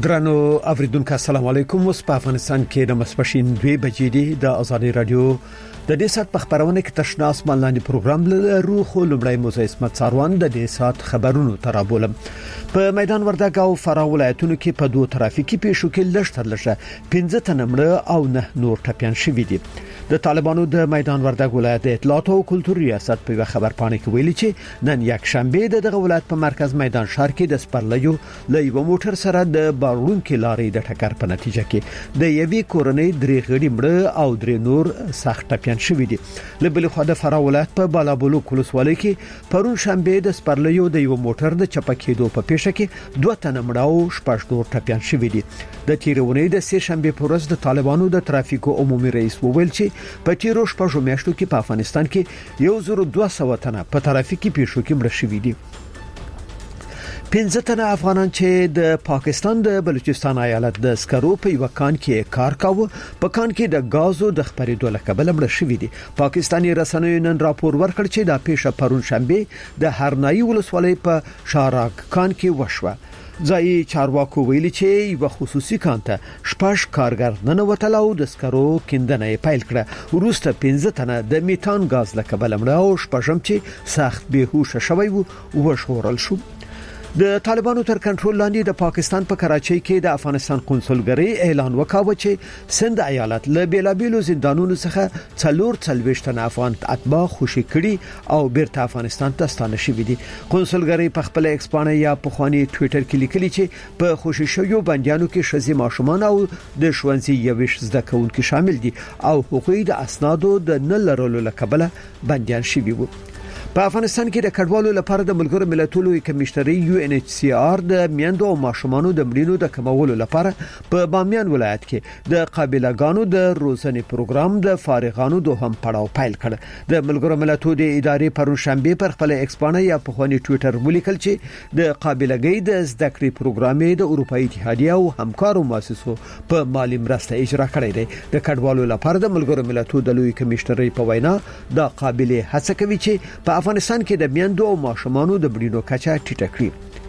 درنو اوریدونکو السلام علیکم. اوس په افغانستان کې د مسپښین 2 بجې دی د ازادي رادیو د دې سات په خبرونه کې تشناس ملاني پروګرام لرو. خو لومړی موزه اسمت ساروان د دې سات خبرونو ترابولم. په میدان وردګ او فراه ولایتونو کې په دوه ترافیکي پیښو کې لږ 15 تنه مړه او 9 نور ټپيان شوي دي. د طالبانو د میدان وردګ ولایت اطلاعات او کلتور ریاست په خبر پاڼه کې ویلي چې نن یک شنبه د ولایت په مرکز میدان ښار کې د سپرلیو له یو موټر سره د بارونکو لارې د ټکر په نتیجه کې د یوې کورنۍ درې غړي مړه او درې نور سخت ټپيان شوي دي. له بل خوا د فراه ولایت په بالابلو ولسوالۍ کې پرون شنبه د سپرلیو د یو موټر د چپکېدو په پیښه کې 2 تنه مړه او 6 نور ټپيان شوي دي. د تیرونې د سه شنبه پر ورځ د طالبانو د ترافیکو عمومي رئیس وویل چې په تیرو شپږو میاشتو کې په افغانستان کې 1200 تنه په ترافیکي پیښو کې مړه شوي دي. 15 تنه افغانان چې د پاکستان د بلوچستان ایالت د سکرو په یو کان کې کار کاوه په کان کې د غازو د خپرېدو لکبل مړه شوي دي. پاکستاني رسنیو نن راپور ورکړ چې دا پیښه پرون شنبه د هرنایي ولسوالۍ په شاراک کان کې وشوه. ځای چارواکو ویلي چې یو خصوصي کانته شپږ کارګر ننوتل او د سکرو کیندنه پیل کړه. وروسته 15 تنه د میتان غاز لکبل مړه او شپږم چې سخت بهوش شوی وو وشورل شو. د طالبانو تر کنټرول لاندې د پاکستان په کراچۍ کې د افغانستان قونسلګرۍ اعلان وکاوه چې سند ایالت له بیلابیلو زندانونو څخه 44 تنه افغان اتباع خوشي کړي او بیرته افغانستان ته ستانه شوي دي. قونسلګرۍ په خپل ایکس پاڼه یا په خواني ټوئیټر کې لیکلي چې په خوشي شویو بندیانو کې شذي ماشومان او د ښوونځي یوش زده کوونکي شامل دي او حقوقي د اسنادو د نه لرلو لکبله بندیان شوي وو. په افغانستان کې د کډوالو لپاره د ملګرو ملتونو کمیشنري UNHCR د میندو او ماشومانو د مړینو د کمولو لپاره په بامیان ولایت کې د قابلګانو د روزنې پروګرام د فارغانو دوهم پړاو پیل کړ. د ملګرو ملتونو د ادارې پرون شنبه پر خپل ایکس پاڼه یا په خواني ټوئیټر ولیکل چې د قابلګۍ د زده کړې پروګرام د اروپאי اتحادیه او همکارو مؤسسو په مالی مرسته اجرا کړی دی. د کډوالو لپاره د ملګرو ملتونو د لوی کمیشنري په وینا د قابل هڅه کوي چې په افغانستان کې د میندو او ماشومانو د بډینو کچه ټیټه کړي.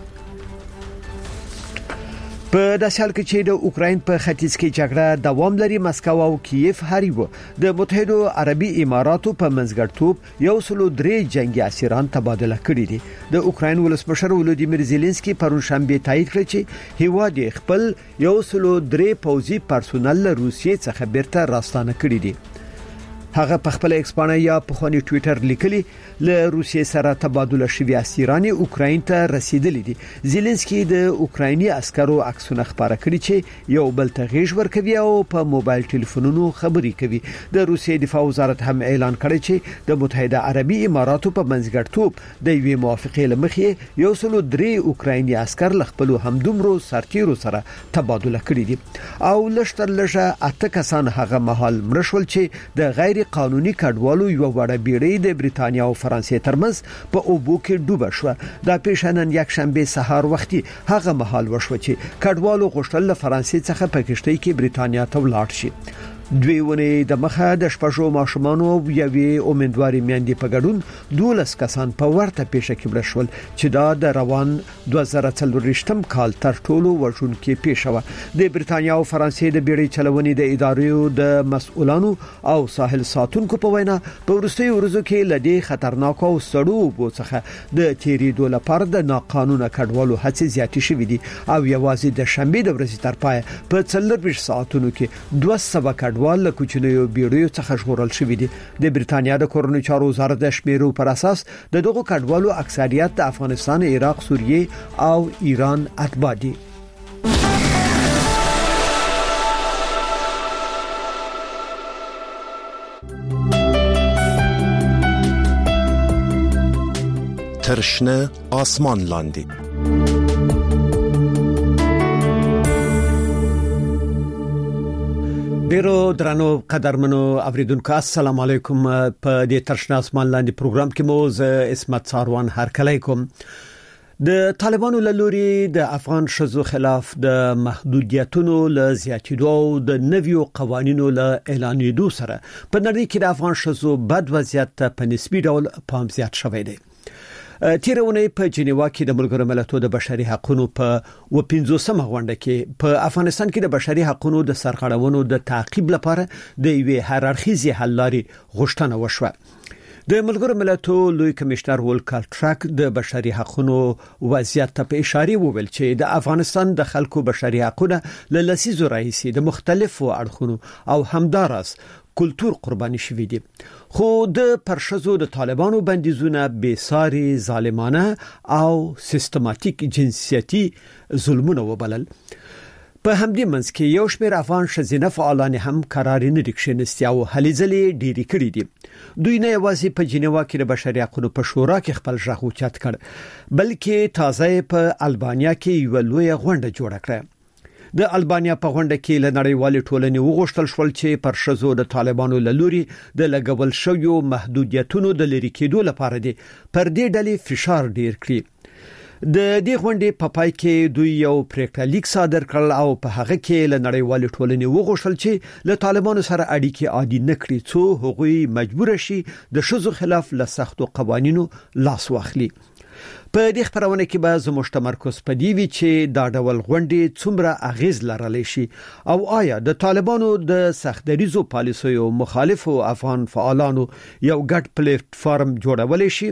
په داسې حال کې چې د اوکراین په ختیځ کې جګړه دوام لري، مسکو او کیف هریو د متحده عربي اماراتو په منځګړیتوب 103 جنگي اسیران تبادله کړي دي. د اوکراین ولسمشر ولودیمیر زيلنسکي پرون شنبه تایید کړ چې هیواد خپل 103 پوځي پرسونل روسیې څخه بیرته راستانه کړي دي. هغه په خپل ایکس پاڼه یا په خواني ټوئیټر لیکلي له روسیې سره تبادله شوی اسیران اوکراین ته رسیدلي دي. زيلنسکي د اوکرایني عسکرو عکسونه خبره کړي چې یو بل ته غیږ ورکوي او په موبایل ټلیفونونو خبري کوي. د روسیې دفاع وزارت هم اعلان کړی چې د متحده عربي اماراتو په منځګړیتوب د یوې موافقې لمخې 103 اوکرایني عسكر لخپل همدومرو سرتیرو سره تبادله کړي دي او لشتر لږه 8 کسان هغه مهال مرشول چې د غیر قانوني کډوالو یو وړه بیړۍ د بریتانیا او فرانسې ترمنځ په اوبو کې ډوبه شو. دا پیښه نن یک شنبه سهار وختي هغه مهال وشو چې کډوالو غوښتل له فرانسې څخه په کشتۍ کې بریتانیا ته ولاړ شي. دوی ونه د مخه د شپږو ماشومانو یوې امیدواري میندې په ګډون 12 کسان په ورته پیښه کې مړه شول چې دا د روان 2024م کال تر ټولو وژونکې پیښه و. د بریتانیا او فرانسې د بیړۍ چلونې د ادارو د مسؤلانو او ساحل ساتونکو په وینا په وروستیو ورځو کې لدی خطرناک او سړو بوڅخه د تیریدو لپاره د ناقانونه کډوالو هڅې زیاتې شوې دي او یوازې د شنبه د ورځې تر پای په 24 ساعتونو کې 200 کډوال له کوچنیو بیړیو څخه ژغورل شوي دي. د بریتانیا د کورنۍ چارو وزارت د شمیرو پر اساس د دغو کډوالو اکثریت د افغانستان، عراق، سوریه او ایران اتباع دي. ترشنه آسمان لاندی ډیرو درنو قدرمنو اوریدونکو السلام علیکم. په دې ترشنه آسمان لاندې پروګرام کې مو ز اسمت ساروان هرکلی کوم. د طالبانو له لوري د افغان شذو خلاف د محدودیتونو له زیاتېدو او د نویو قوانینو له اعلانېدو سره په نړۍ کې د افغان شذو بد وضعیت په نسبی ډول پام زیات شوی دی. تیرونه په جنیوا کې د ملګرو ملتونو د بشري حقوقو په 15مه غونډه کې په افغانستان کې د بشري حقوقو د سرغړونو د تعقیب لپاره د یوې هررخیزي حل لارې غوښتنه وشوه. د ملګرو ملتونو لوی کمشنر ولکر ټرک د بشري حقوقو وضعیت ته په اشاره وویل چې د افغانستان د خلکو بشري حقوقو له لسیزو راهیسې د مختلفو اړخونو او همدارس کلتور قرباني شوی دي، خو د پرشزو د طالبانو بندیزونه بیساري، ظالمانه او سیستماتیک جنسیتي ظلمونه وبلل. په همدې منځ کې یو شمېر افغان ښځینه فعالان هم قرار نه دکښینستی او هلې ځلې ډېری کړې دي. دوی نه یوازې په جنیوا کې د بشري حقوقو په شورا کې خپل ژغ اوچت کړ، بلکې تازه په البانیا کې یو لوی غونډه جوړه کړه. د البانیا په غونډه کې له نړیوالې ټولنې وغوښتل شول چې پر شزو د طالبانو له لوري د لګول شویو محدودیتونو د لرې کېدو لپاره دي پر دې ډلې فشار ډیر کړي. د دې غونډې په پای کې دوی یو پریکړه لیک صادر کړل او په هغه کې له نړیوالې ټولنې وغوښتل چې له طالبانو سره اړیکې عادي نکړي څو هغوی مجبور شي د شزو خلاف له سختو قوانینو لاس واخلي. په دې خبرونه کې به زموږ تمرکز پدې وی چې دا ډول غونډې څومره اغیز لرلی شي او آیا د طالبانو د سختدریزو پالیسیو مخالفو افغان فعالانو یو ګډ پلیټ فارم جوړولای شي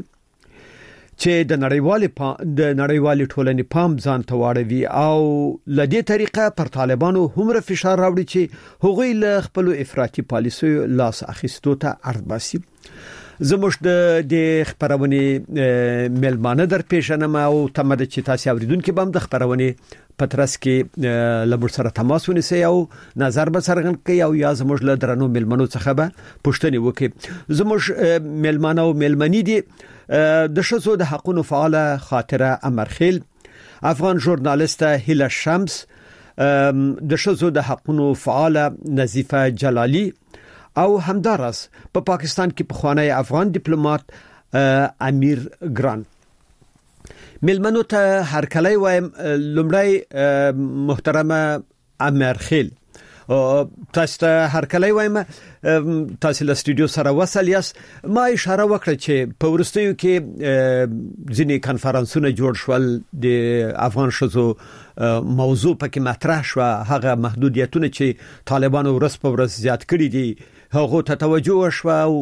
چې د نړیوالې ټولنې پام ځان ته واړوي او لدې طریقه پر طالبانو همره فشار راوړي چې هغوی له خپل افراطي پالیسیو لاس اخیستو ته اړ باسي. زموږ د خبرونه ملمانه در پیژنم او تمه چې تاسو اوریدونکو به د خبرونه پترس کې لمر سره تماس ونیسي او نظر به څرګند کړي او یا زموږ له درنو ملمنو څخه به پوښتنه وکړي. زموږ ملمانه او ملمنی دي د شزو د حقوقو فعال خاطره امرخیل، افغان ژورنالیست هیله شمس، د شزو د حقوقو فعال نظیفه جلالی او همدارس په پاکستان کې پخوانی افغان ډیپلوماټ امیر ګران. ملمنو ته هر کله وایم لمړی محترمه امرخیل تاسو ته هر کله وایم تاسو له استودیو سره وصل یاست. ما اشاره وکړه چې په ورستیو کې ځینې کانفرنسونه جوړ شول د افغان شزو موضوع پکې مطرح شو، هغه محدودیتونه چې طالبانو ورځ په ورځ زیات کړي دي هغه ته توجه شو او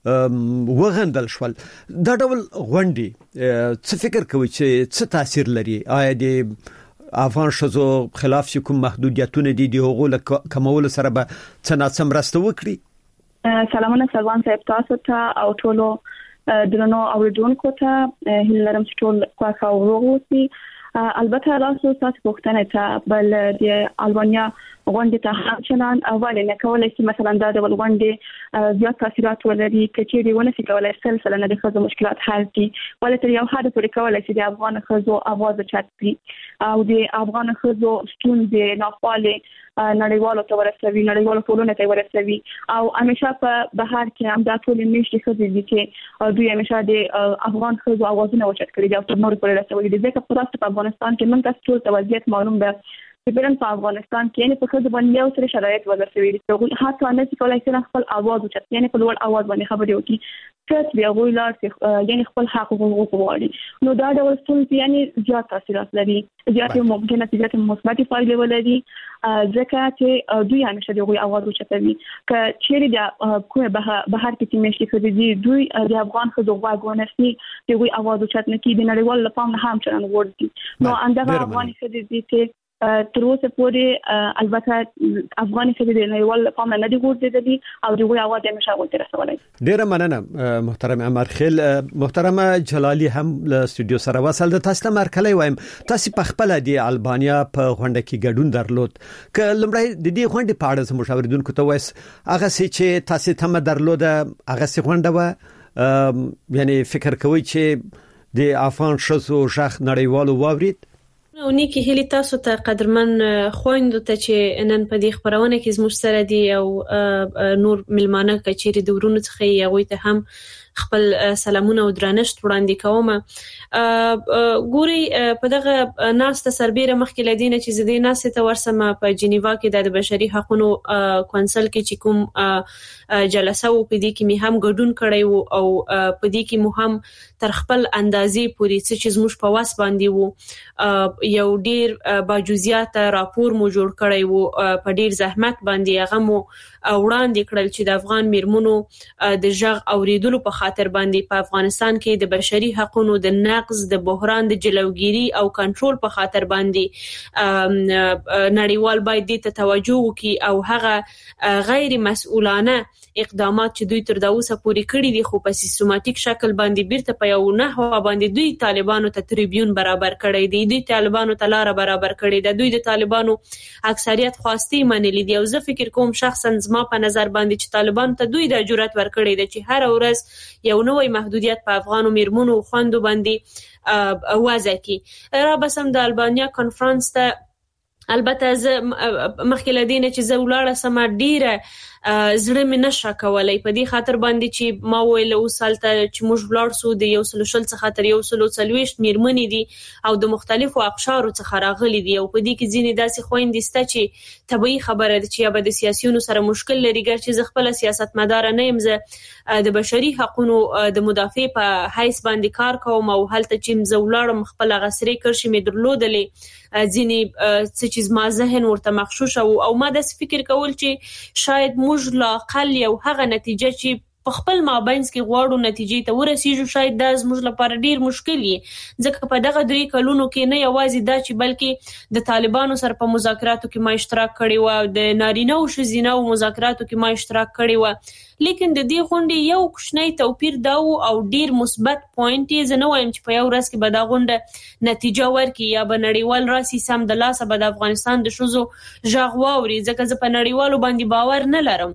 وغندل شول. دا ډول غونډې څه فکر کوي چې څه تاثیر لري؟ آیا د افغان شزو خلاف کوم محدودیتونه دي د هغو له کمولو سره به څه ناڅه مرسته وکړي؟ سلامونه سلوان صاحب تاسو ته او ټولو درنو اوریدونکو ته هیله لرم چې ټول خوښ او روغ اوسئ. البته تاسو پوښتنه ته بل د البانیا غونډې ته همچنان اول نه کولای شي مثلا دا د غونډې زیات تاثیرات ولري کچېری ونه شي کولای سلسله نه د خزو مشکلات حل کړي ولې تر یو حد پورې کولای شي د افغان خزو आवाज اوچت کړي او د افغان خزو ستونزې ناخواله نړیوالو ته ورسوي، نړیوالو ټولنې ته ورسوي او همیشه په بهر کې هم دا ټول میشتي خزې دي چې دوی همیشه د افغان خزو आवाजونه اوچت کړي او تر نورو پورې رسولي دي. ځکه په راست په افغانستان کې موږ تاسو ته وضعیت معلوم ده چې بیرن په افغانستان کې یعنی په خزو باندې یو سره شرایط وضع شوي دي چې حتی نه چې کولای شي خپل आवाज اوچت یعنی په لوړ आवाज باندې خبرې وکړي چې بیا غوړلار یعنی خپل حق وغواړي. نو دا ډول ستونزې یعنی زیات تاثیرات لري، زیات ممکنه نتیجات مثبت فایده ولري ځکه چې دوی همیشه د غوي आवाज اوچتوي. که چیرې د کومه بهر کې چې مشي خدي دي دوی د افغان خزو غواګونه سي د غوي आवाज اوچت نه کی د نړیوال لپاره هم چرن ورته نو اندغه افغان خدي دي چې تر اوسه پورې البته افغان خدي د نړیوال لپاره نه دی ورته او د غوي आवाज همیشه ورته رسولای. ډیره مننه محترم امرخیل. محترمه جلالی هم له استودیو سره وصل د تاسو مرکلې وایم تاسو په خپل د البانیا په غونډه کې ګډون درلود ک لمړی د دې غونډې په اړه مشاوردونکو ته وایس هغه چې تاسو ته درلود هغه څه غونډه و یعنی فکر کوي چې د افغان شزو ژغ نړیوالو واورید؟ او نیکی هلی تاسو ته قدرمن خويندو ته چې نن په دې خبرونه کې زموږ سره دي او نور ملمانه کچېری د ورونو څخه یې غوي ته هم خپل سلامونه او درنښت وړاندې کوم. ګوري په دغه ناسته سربېره مخکې لدینه چې زده ناسته ته ورسمه په جنیوا کې د بشري حقوقو کونسل کې چې کوم جلسه و په دې کې می هم ګډون کړی وو او په دې کې مو هم تر خپل اندازې پورې چې زموږ په واس باندې وو یو ډیر باجوزیات راپور مو جوړ کړی وو په ډیر زحمت باندې هغه مو وړاندې کړل چې د افغان میرمنو د ژغ اوریدلو په خاطر باندې په افغانستان کې د بشري حقوقو د نقض د بحران د جلوګیری او کنټرول په خاطر باندې نړیوال باید دې ته توجه وکړي او هغه غیر مسؤلانه اقدامات چې دوی تر دا اوسه پورې کړی دي خو په سیستماتیک شکل باندې بیرته په یو نحو باندې دوی طالبانو ته تریبیون برابر کړی دی دوی طالبانو ته لار برابر کړی دی دوی د طالبانو اکثریت خواسته منلي دي او زه فکر کوم شخصا زما په نظر باندې چې طالبان ته دوی د جرأت ورکړی دی چې هر ورځ یو نوې محدودیت په افغانو میرمنو خوندو باندې وضع کړي. را بسم د البانیا کانفرنس ته البته زه مخکې لدینه چې زه ولاړه سم ډیره زړه مې نشه کولای په دې خاطر باندې چې ما ویل وسالته چې موږ ولاړ سو د یو سل شل څخه تر یو سل څلويشت میرمنې دي او د مختلفو اقشارو څخه راغلي دي او په دې کې ځینې داسې خويندې سته چې طبيعي خبره ده چې یا به د سیاسيونو سره مشکل لري ګر چې زه خپل سیاستمدار نه یم زه د بشري حقوقو د مدافع په حیث باندې کار کوم او هلته چې زولارم خپل غسرې کرشي مې درلودلې ځینې څه چې ما ذهن ورته مخشوش او ما د فکر کول چې شاید موږ لا اقل یو هغه نتیجه چې په خپل مابینس کې غواړو نتیجې ته ورسیږو شاید دا زموږ لپاره ډیر مشکل وي ځکه په دغه 3 کلونو کې نه یوازې دا چې بلکې د طالبانو سره په مذاکراتو کې ما اشتراک کړی و او د نارینه او ښځینه او مذاکراتو کې ما اشتراک کړی و لیکن د دې غونډې یو کوچنی توپیر دا او ډیر مثبت پوینټ یې زنه وایم چې په یو ورځ کې به دا غونډه نتیجه ورکړي یا به نړیوال راسي سم د لاسه به د افغانستان د شوزو ژغواوري ځکه زه په نړیوالو باندې باور نه لرم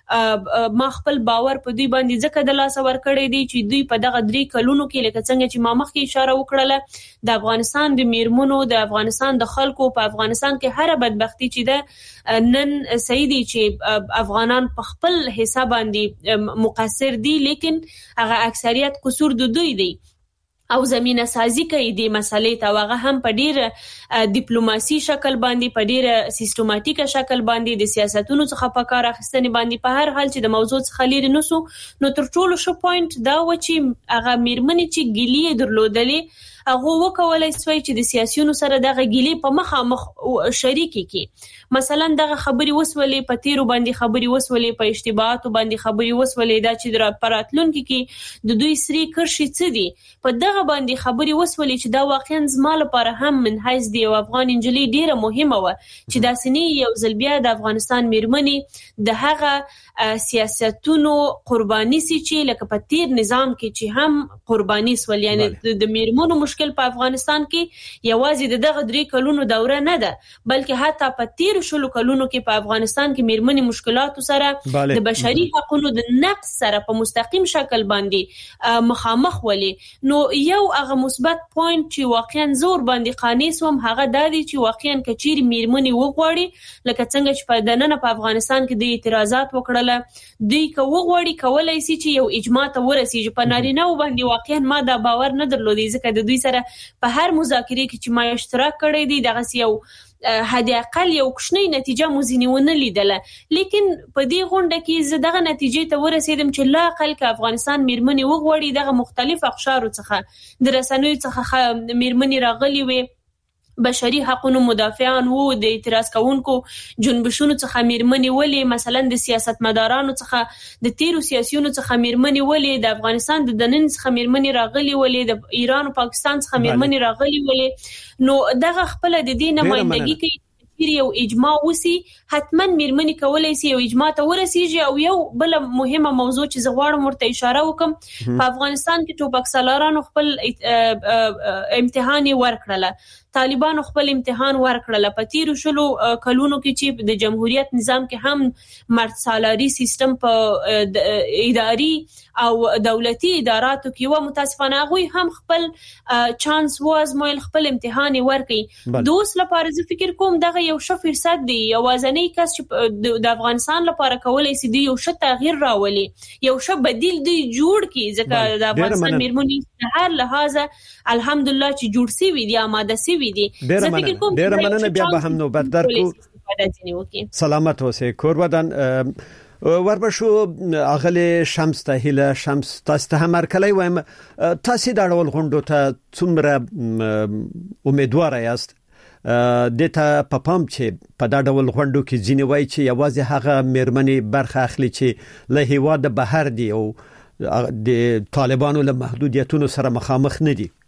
ما خپل باور په دوی باندې ځکه د لاسه ورکړی دی چې دوی په دغه 3 کلونو کې لکه څنګه چې ما مخکې اشاره وکړه د افغانستان د میرمنو د افغانستان د خلکو په افغانستان کې هر بدبختی چې ده نن سیدی چې افغانان په خپل حساب باندې مقصر دي لیکن هغه اکثریت قصور د دوی دی او زمينه سازي کوي د مسلې ته هغه هم په ډیر ډیپلوماسي شکل باندې په ډیر سیستماتیک شکل باندې د سیاستونو څخه په کار اخیستنې باندې په هر حال چې د موضوع څخه لري نو تر ټولو شو پوینټ دا و چې هغه میرمنې چې ګیلې درلودلې هغه وکولای سوی چې د سیاسيونو سره دغه ګیلې په مخامخ شریک کی مثلا دغه خبري وسولې په تیرو باندې خبري وسولې په اشتباهاتو باندې خبري وسولې دا چې در پراتلونکو کې د دوی سری کرشي څه دي په دغه باندې خبري وسولې چې دا واقعا زما لپاره هم من حیث دی او افغان انجلي ډیره مهمه و چې دا سني یو ځل بیا د افغانستان میرمنې د هغه سیاستونو قرباني سي چې لکه په تیر نظام کې چې هم قرباني سول یعنی د میرمنو مشکل په افغانستان کې یوازې دغه 3 کلونو دوره نه ده بلکې حتی په تیر شلو کلونو کې په افغانستان کې میرمنې مشکلاتو سره د بشري حقوقو د نقض سره په مستقیم شکل باندې مخامخ ولې نو یو هغه مثبت پوینټ چې واقعا زور باندې قانع سوم هغه د دې چې واقعا کچیر میرمنې وغواړي لکه څنګه چې په دننه په افغانستان کې د اعتراضات وکړل دوی کو وغواړي کولای شي چې یو اجماع ته ورسیږي په نارینه باندې واقعا ما دا باور نه درلودي ځکه د دوی سره په هر مذاکره کې چې ما اشتراک کړی دی دغه یو حد اقل یو کوچنی نتیجه مو ځینونه لیدله لیکن په دې غونډه کې زه دغه نتیجې ته ورسېدم چې لا اقل ک افغانستان میرمنې وغوړي دغه مختلف اقشارو څخه د رسنیو څخه میرمنې راغلي وي بشري حقوقو مدافعان وو د اعتراض کوونکو جنبشونو څخه میرمنې ولې مثلا د سیاستمدارانو څخه د تیرو سیاسيونو څخه میرمنې ولې د افغانستان د دنن څخه میرمنې راغلي ولې د ایران او پاکستان څخه میرمنې راغلي ولې نو دغه خپل د دې نمائندګي کوي یو اجماع وسی حتما میرمنې کولای شي یو اجماع ته ورسیږي او یو بل مهمه موضوع چې زغواړم ورته اشاره وکم په افغانستان کې ټوپک سالارانو خپل امتحان ورکړل طالبانو خپل امتحان ورکړل. په تیر شلو کلونو کې چې د جمهوریت نظام کې هم مرد سالاري سیستم په اداري او دولتي اداراتو کې و، متاسفانه غوي هم خپل چانس وازمایل، خپل امتحان ورکړي. دوس لپاره زه فکر کوم دغه یو ښه فرصت دی، یوازنی کس چې د افغانستان لپاره کولای شي دی یو ښه تغییر راولي، یو ښه بدیل دی جوړ کی، ځکه د افغانستان میرمنې هر لحاظه الحمدلله چې جوړ سی وي دي، آماده سی وي دي. زه فکر کوم ډیر مننه، بیا به هم نوبت درکو. سلامت اوسئ. کورودان وربشو اغلی شمس ته هله شمس تاسو ته مرکلی وایم، تاسو د اړول غونډو ته څومره امیدوار یاست؟ دته پپام چې په دا ډول غونډو کې ځینې وایي چې یوازې هغه میرمنې برخه اخلي چې له هیواد بهر دي او د طالبانو له محدودیتونو سره مخامخ نه دي.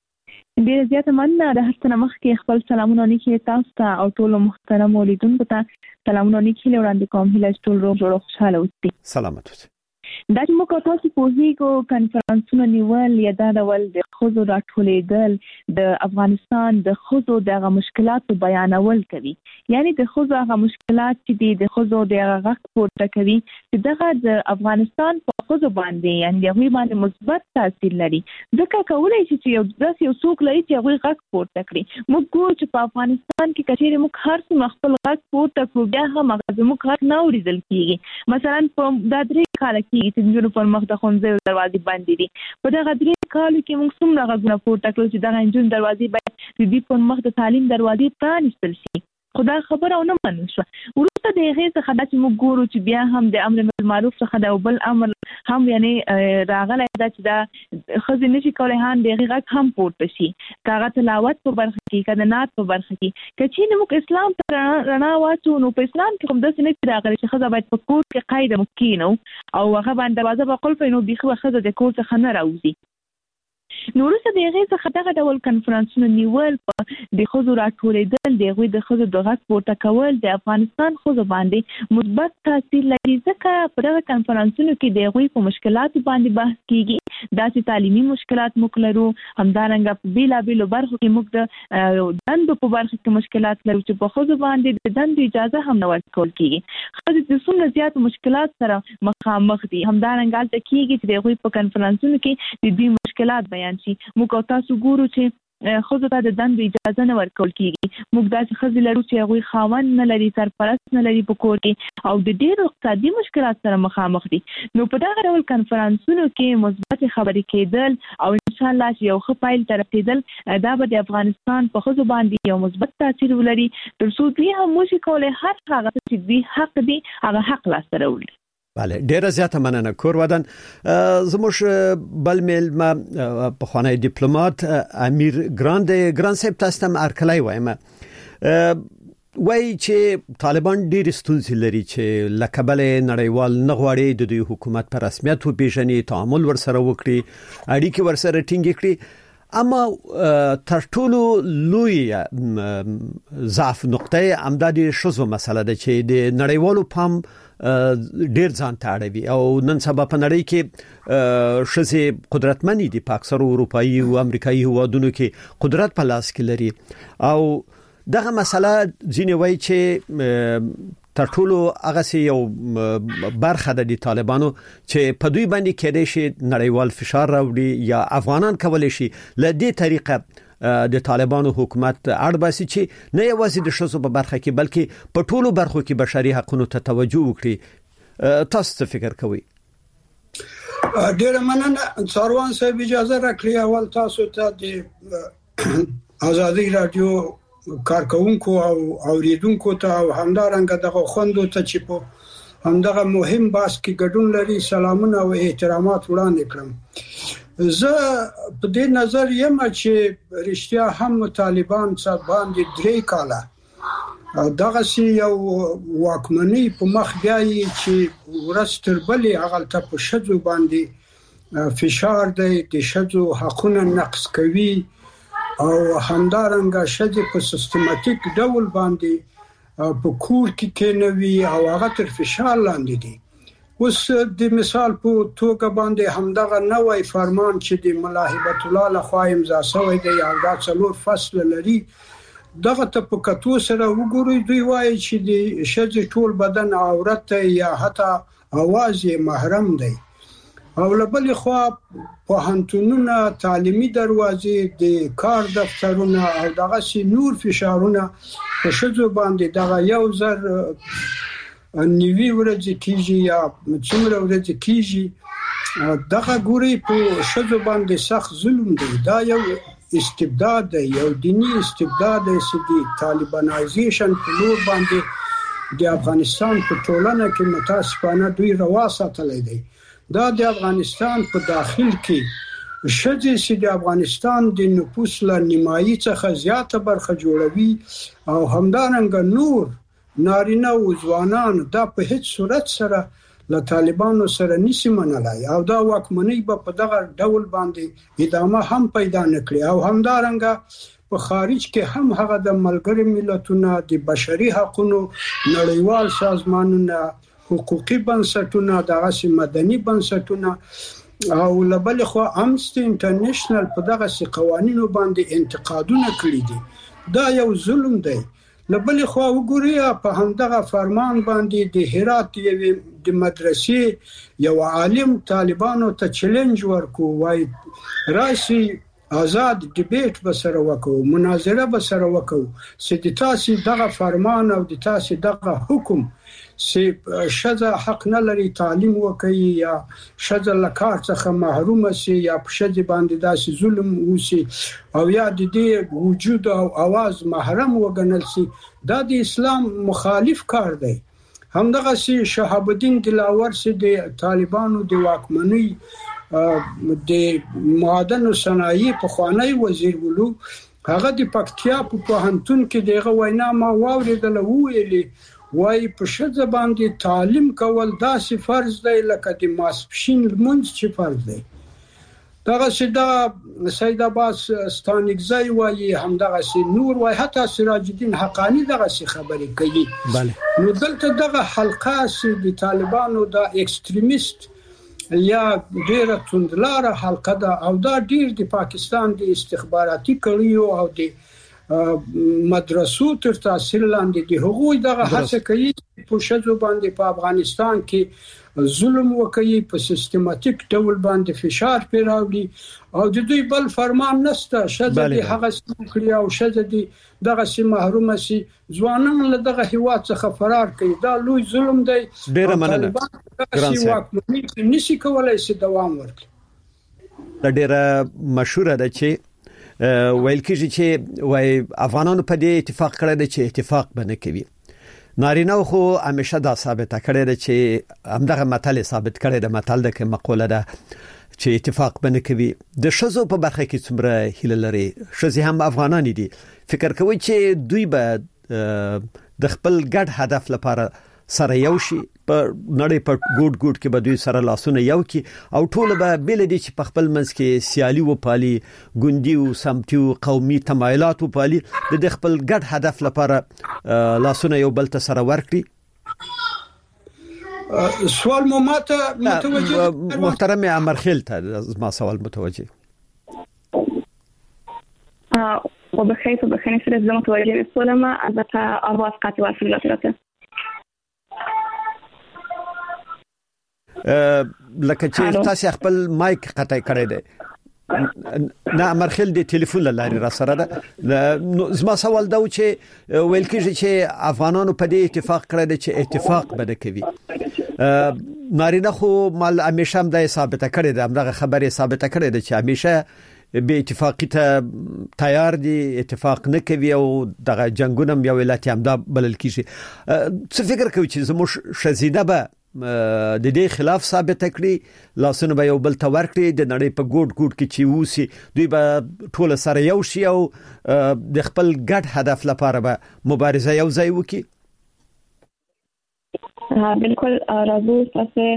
ډیر زیاته مننه. د هر څه مخ کې خپل سلامونه نیکی تاسو ته او ټول محترم اوریدونکو ته سلامونه نیکی وړاندې کوم. هیله ټول روغ جوړ خوشاله اوسئ. سلامت اوسئ. دا چې موږ تاسو پوهیږو کنفرانسونه نیول یا دا ډول د خزو راټولېدل د افغانستان د خزو دغه مشکلات بیانول کوي، یعنی د خزو هغه مشکلات چې د خزو دغه غږ پورته کوي چې دغه د افغانستان په خزو باندې یعنی دغه باندې مثبت تاثیر لري. ځکه کولای شي چې یو څوک لري چې هغه غږ پورته کړي. موږ ګورو چې په افغانستان کې کچېره موږ هر څه خپل غږ پورته کړو، بیا هم هغه زموږ غږ نه اوریدل کیږي. مثلا په دا درې کال کې چې موږ په مخ د خونځو دروازې بندې دي، په دغه درې کال کې موږ څومره غږونه پورته کړو چې دغه انجن دروازې باید د دې په مخ د تعلیم دروازې پرانیستل شي. خدای خبره ونه منل شو. ورته د هغې څخه چې موږ ګورو چې بیا هم د امر بالمعروف څخه د بل امر هم یعنی راغلی دا چې دا ښځې نشي کولی هم د هغې غږ هم پورته شي، کاغه تلاوت په برخه کې، که د نعت په برخه کې. که چېرې موږ اسلام ته رڼا واچو نو په اسلام کې هم داسې نه دي راغلی چې ښځه باید په کور کې قیده موږ کېنو او هغه باندې دروازه به قلف نو بیخي به ښځه د کور څخه نه راوځي. نو وروسته د هغې څخه دغه ډول کنفرانسونه نیول، په د ښځو راټولېدل، د هغوی د ښځو د غږ پورته کول د افغانستان ښځو باندې مثبت تاثیر لري. ځکه په دغه کنفرانسونو کې د هغوی په مشکلاتو باندې بحث کیږي. داسې تعلیمي مشکلات موږ لرو، همدارنګه په بیلابیلو برخو کې موږ د دندو په برخه کې مشکلات لرو چې په ښځو باندې د دندو اجازه هم نه ورکول کیږي. ښځې د څومره زیاتو مشکلات سره مخامخ دي. همدارنګه هلته کیږي چې د هغوی په کنفرانسونو کې د دوی مشکلات بیان شي. موږ تاسو ګورو چې ښځو ته د دندو اجازه نه ورکول کیږي. موږ داسې ښځې لرو چې هغوی خاوند نه لري، سرپرست نه لري په کور کې او د ډېرو اقتصادي مشکلات سره مخامخ دي. نو په دغه ډول کنفرانسونو کې مثبت خبرې کېدل او انشاءالله چې یو ښه پایل ته رسېدل، دا به د افغانستان په ښځو باندې یو مثبت تاثیر ولري، تر څو دوی هم وشي کولی هر هغه چې دوی حق دي هغه حق لاسته راوړي. بله، ډیره زیاته مننه. کورودان زموږ بل میلمه پخوانی ډیپلوماټ امیر ګران صاحب تاسو ته ارکلی وایم، وایي چې طالبان ډېر ستونزې لري چې له کبله نړیوال نه غواړي د دوی حکومت په رسمیت وپیژني، تعامل ورسره وکړي، اړیکې ورسره ټینګې کړي. اما تر ټولو لوی ضعف نقطه امداد شوزو مسله ده چې د نړیوالو پام ډیر ځان ته اړوي او نن سبا په نړۍ کې شزه قدرتمنې دي، په اکثر اروپایي او امریکایي هیوادونو کې قدرت په لاس کې لري او دغه مسله ځینې وایي چې تر ټولو هغه یو برخه د طالبانو چې په دوی باندې کېدای شي نړیوال فشار راوړي یا افغانان کولای شي له دې طریقه د طالبانو حکومت اړباسي چې نه یوازې د شوزو په برخه کې بلکې په ټولو برخو کې بشري حقوقو ته توجه وکړي. تاسو څه فکر کوئ؟ ډېر مننه څاروان صاحب، اجازه راکړئ اول تاسو ته د آزادي رادیو کارکونکو او اوریدونکو ته او همدارنګه دغه خوندو ته چې په همدغه مهم بحث کې ګډون لري سلامونه او احترامات وړاندې کړم. زه په دې نظر یم چې رښتیا هم طالبان څخه باندې 3 کاله دغه یو واکمنۍ په مخ بیاي چې ورستر بلې هغه په شذو باندې فشار دی، د شذو حقوقونه نقض کوي او همدارنګه شذ په سیستماتیک ډول باندې په کور کې کېنوي او هغه تر فشار لاندې دي. اوس د مثال په توګه باندې همدغه نوې فرمان چې د ملاحبت الله لخوا امضا شوی دی او دا 4 فصل لري دغه ته په کتو سره وګورئ دوی وایي چې د ښځې ټول بدن عورت یا حتی اواز یې محرم دی او لبل خو په هنتونونه تعلیمي دروازې د کار دفترونه او دغه سي نور فشارونه په ښځو باندې دغه 1000 نیوی ورځې کیږي یا څومره ورځې کیږي دغه ګوري په ښځو باندې سخت ظلم دی دا یو استبداد دی یو دینی استبداد دی چې د طالبانایزیشن په لور باندې د افغانستان په ټولنه کې متاسفانه دوی روا ساتلی دی دا د افغانستان په داخل کې ښځې چې د افغانستان د نفوس له نیمایي څخه زیاته برخه جوړوي او همدارنګه نور نارینه او ځوانان دا په هیڅ صورت سره له طالبانو سره نشي منلای او دا واکمنۍ په دغه ډول باندې ادامه هم پیدا نکړي او همدارنګه په خارج کې هم هغه د ملګری ملتونو د بشري حقوقو نړیوال سازمانونه حقوقي بنسټونه دغه مدني بنسټونه او لبل خو امنستي انټرنیشنل په دغه قوانینو باندې انتقادونه کړی دي دا یو ظلم دی لبل خو وګورئ په همدغه فرمان باندې د هرات د مدرسې یو عالم طالبانو ته چیلنج ورکو وای راشي آزاد ډیبیټ بسره وکړو مناظره بسره وکړو چې د تاسو دغه فرمان او د تاسو دغه حکم چې شذا حق نه لري تعلیم وکړي یا شذا لکار څخه محروم شي یا په شذ باندې داسې ظلم وشي او یا د دې وجود او आवाज محرم وګڼل شي دا د اسلام مخالف کار دی همدغه شي شهاب الدین دلاور چې د طالبانو د واکمنۍ د معدن او صنایع په خوانی وزیر ولو هغه د پکتیا په پوهنتون کې دغه وینا ما واوریدل ویلي وای په شذ باندې تعلیم کول داسې فرض دی لکه د ماسپښین لمونځ چې فرض دی دغه شدا سید عباس ستانګزای وای همدغه سي نور وای حتی سراج الدین حقانی دغه خبرې کوي بله نو دلته دغه حلقه چې د طالبانو د ایکستریمیست یا ډیره توندلاره حلقه ده او دا ډیر د پاکستان د استخباراتي کړیو او د مدرسو تر تاثیر لاندې د حقوق دغه هڅه کوي په شذو باندې په افغانستان کې ظلم وکړي په سیستماتیک ډول باندې فشار پیراوړي او د دوی بل فرمان نشته شذ د هغه کړی او شذ دغه سي محروم سي ځوانان له دغه هیواد څخه فرار کوي دا لوی ظلم دی ډیره مننه ګران صاحب نشي کولای شي دوام ورکړي دا ډیره مشهوره ده چې ویل کېږي چې وای افغانانو په دې اتفاق کړی دی چې اتفاق بنه کوي نارینه خو همیشه دا ثابت کړی دی چې همدغه متل ثابت کړی دی متل د کې مقوله ده چې اتفاق بنه کوي د شذو په برخه کې څومره هیله لري شذې هم افغانان دي فکر کوي چې دوی به د خپل ګډ هدف لپاره سره یو شي په نړۍ په ګوډ کې به دوی سره لاسونه یو کی او ټول به بل دي چې په خپل منځ کې سیالي و پالي ګوندي او سمتي او قومي تمایلات و پالي د خپل ګډ هدف لپاره لاسونه یو بل ته سره ورکړي سوال مو ماته متوجه محترم امرخیل ته ما سوال متوجه وبخير سره زما متوجه سولما البته آواز قطع واصل راته لکه چې تاسو خپل مایک قطع کړی دی نه امرخیل د ټلیفون لاري را سره ده زما سوال دا و چې ویل کېږي چې افغانانو په دې اتفاق کړی دی چې اتفاق بده کوي نارینه خو مال همیشه هم د ثابته کړی دی همدغه خبره ثابته کړی دی چې همیشه به اتفاقی ته تیار دي اتفاق نه کوي او دغه جنگونه یو ولایت هم دا بلل کیږي څه فکر کوي چې زموږ شزیده به د دې خلاف ثابت کړي لاسونه به یو بل ته ورکړي د نړۍ په ګوډ کې چې وسی دوی به ټول سره یو شي او د خپل ګډ هدف لپاره به مبارزه یو ځای وکړي بالکل راځو تاسو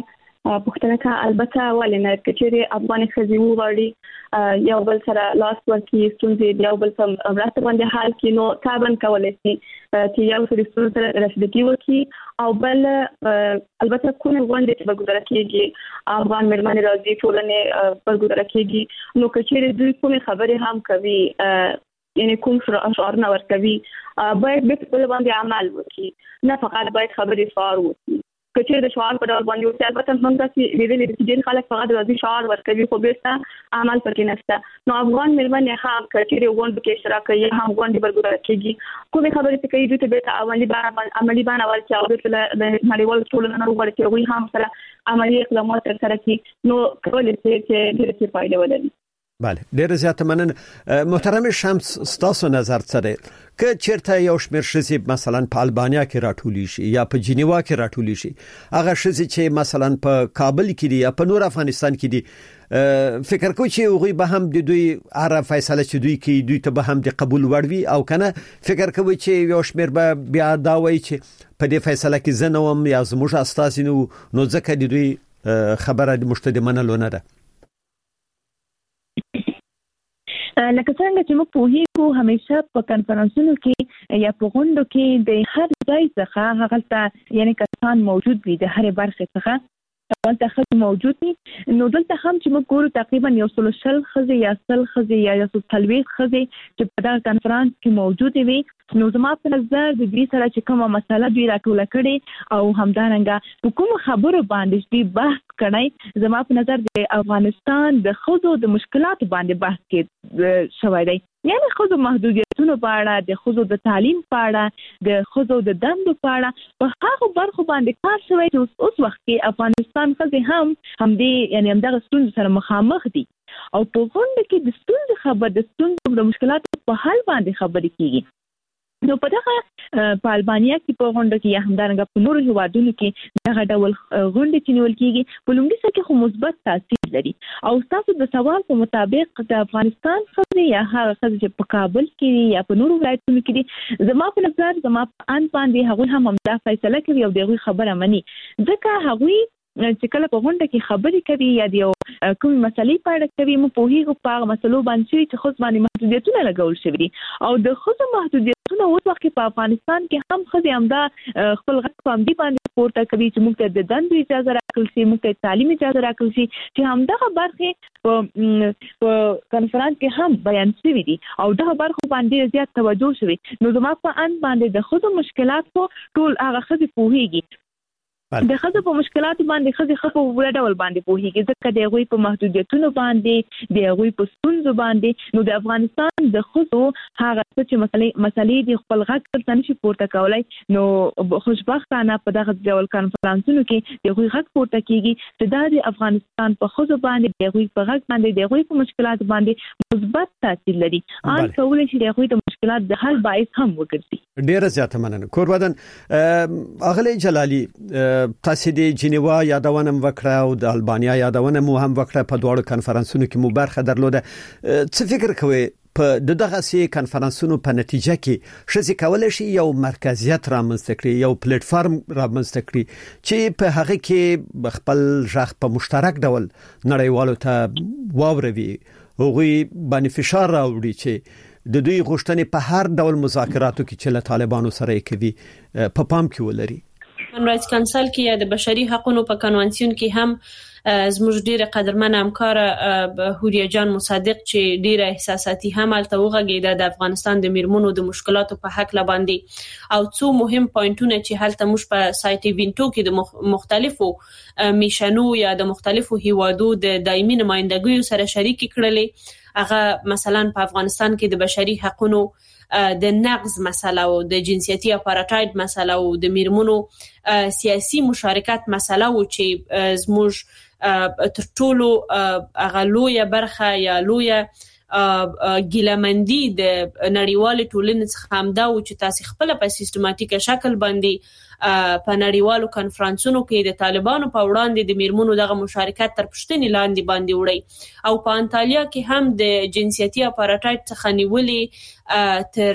پښتنه کا البته ولنه کچېره افغان خزي وغړي یو بل سره لاس ورکی ستونزې یو بل سره مرسته باندې حل کینو تابن کولای شي چې یو سره رسیدګي وکړي او بل البته کوم غونډه چې برګزار کیږي افغان مېرمنې راځي ټولنه برګزار کیږي نو کچېره دوی کوم خبرې هم کوي یعنی کوم اشعار نه ورکوي باید په خپل باندې عمل وکړي نه فقط باید خبرې شعار وکړي کچېر د شعار په ډول باندې او البته هم تاسو ویلي چې ډېر خلک فقط راځي شعار ورکوي خو بیرته عمل پکې نشته نو افغان مېرمنې هم کچېر غونډه کې اشتراک کوي هم غونډه برګزار کیږي کومې خبرې چې کوي دوی ته عملی باندې ورچا او د نړیوال ټولنې ورغړي چې وي هم سره عملی اقدامات سره کوي نو کولای شي چې ډېر څه فائدہ ولري. بله ډیر زیات مننه محترم شمس ستاسو نظر څه دی که چیرته یو شمیر شزي مثلا په البانیا کې راټولي شي یا په جنیوا کې راټولي شي هغه شزي چې مثلا په کابل کې دي یا په نور افغانستان کې دي فکر کوي چې هغه به هم د دوی اره فیصله چې دوی کې دوی ته به هم د قبول وړوي او کنه فکر کوي چې یو شمیر به بیا دا وایي چې په دې فیصله کې زنوم یا زموږ استاد نو ځکه د دوی خبره د مشتدمنه لونه ده. لکه څنګه چې موږ پوهیږو همیشه په کنفرانسونو کې یا په غونډو کې د هر ځای څخه هغه ته یعنی کسان موجود وي د هر برخه څخه دلته خځې موجود دي نو دلته هم چې موږ ګورو تقریبا یو سل خځې یا سل خځې یا یو تلويخ خځې چې په دا کنفرانس کې موجود وي نو زما په نظر د دې سره چې کومه مسله دوی راټوله کړي او همدارنګه په کوم خبرو باندې دوی بحث کړي زما په نظر د افغانستان د خځو د مشکلاتو باندې بحث کې شوی دی یعنی خځو محدودیتونو په اړه د خځو د تعلیم په اړه د خځو د دندو په اړه په هغه برخو باندې کار شوی چې اوس وخت کې افغانستان خځې هم دې یعنی همدغه ستونزو سره مخامخ دي او په غونډه کې د ستونزو خبر د ستونزو د مشکلاتو په حل باندې خبرې کیږي نو په دغه په البانیا کې په غونډه کې یا همدارنګه په نورو هیوادونو کې دغه ډول غونډې چې نیول کیږي په لومړي سر کې خو مثبت تاثیر لري او تاسو د سوال په مطابق د افغانستان خځې یا هغه خځې چې په کابل کې یا په نورو ولایتونو کې دي زما په نظر زما په ان باندې هغوی هم دا فیصله کوي او دغه خبره مني ځکه هغوی چې کله په غونډه کې خبرې کوي یا د کوم مسلې په اړه کوي مو په هیڅ په مسلو باندې چې خو باندې محدودیتونه لګول شوي دي او د خو محدودیتونه اوس وخت په افغانستان کې هم خځې همدا خپل غږ په همدې باندې پورته کوي چې موږ ته د دندو اجازه راکړل شي موږ ته تعلیم اجازه راکړل شي چې همدغه برخه په کنفرانس کې هم بیان شوي دي او دغه برخه باندې زیات توجه شوي نو زما په ان باندې د خو مشکلات ټول هغه خځې پوهیږي د خځو په مشکلاتو باندې خځې خپل وړ ډول باندې پوهیږي ځکه د غوي په محدودیتونو باندې د غوي په ستونزو باندې نو د افغانستان د خځو هغه چې مسلې د خپل غږ تر نشي پورته کولای نو خوشبختانه په دغه ډول کانفرنسونو کې د غوي غږ پورته کیږي چې د افغانستان په خځو باندې د غوي په غږ باندې د غوي په مشکلاتو باندې مثبت تاثیر لري ان کولای شي د غوي د مشکلات د حل باعث هم وګرځي. ډیره زیاته مننه کوربدن اغلی جلالی تاسو د جنیوا یادونه وکړه او د البانیا یادونه مو هم وکړه په دوړو کانفرنسونو کې مو برخه درلوده څه فکر کوئ په دغه سي کانفرنسونو په نتیجه کې شې کولای شي یو مرکزیت رامنځته کړي یو پلیټ فارم رامنځته کړي چې په هغه کې خپل ځخ په مشترک ډول نړیوالو ته واوروي هغوی باندې فشار راوړي چې د دوی غوښتنې په هر ډول مذاکراتو کې چې له طالبانو سره کوي په پام کې ولري. هیومن رائټس کونسل کې یا د بشري حقوقو په کنوانسیون کې هم زموږ ډیره قدرمن همکار هوریا جان مصدق چې ډیره احساساتي هم الته وغږیده د افغانستان د میرمنو د مشکلاتو په حق لباندې او څو مهم پوینټونه چې هلته موږ په سایت وینټو کې د مختلفو میشنو یا د مختلفو هیوادو د دایمي نمائندګیو سره شریک کړلې هغه مثلا په افغانستان کې د بشري حقوقو د نقض مسله او د جنسيتي اپارټاید مسله او د میرمنو سیاسي مشارکت مسله او چې زموږ تر ټولو غلوې برخه یا لویه ګیلمندي د نړیوال ټولنې څخه همدا و چې تاسو خپل په سیستماتیک شکل باندې په نړیوالو کانفرنسونو کې د طالبانو په وړاندې د میرمنو دغه مشارکت تر پښتنې لاندې باندې وړي او په انټالیا کې هم د جنسیتي اپارټایډ څخه نیولې تر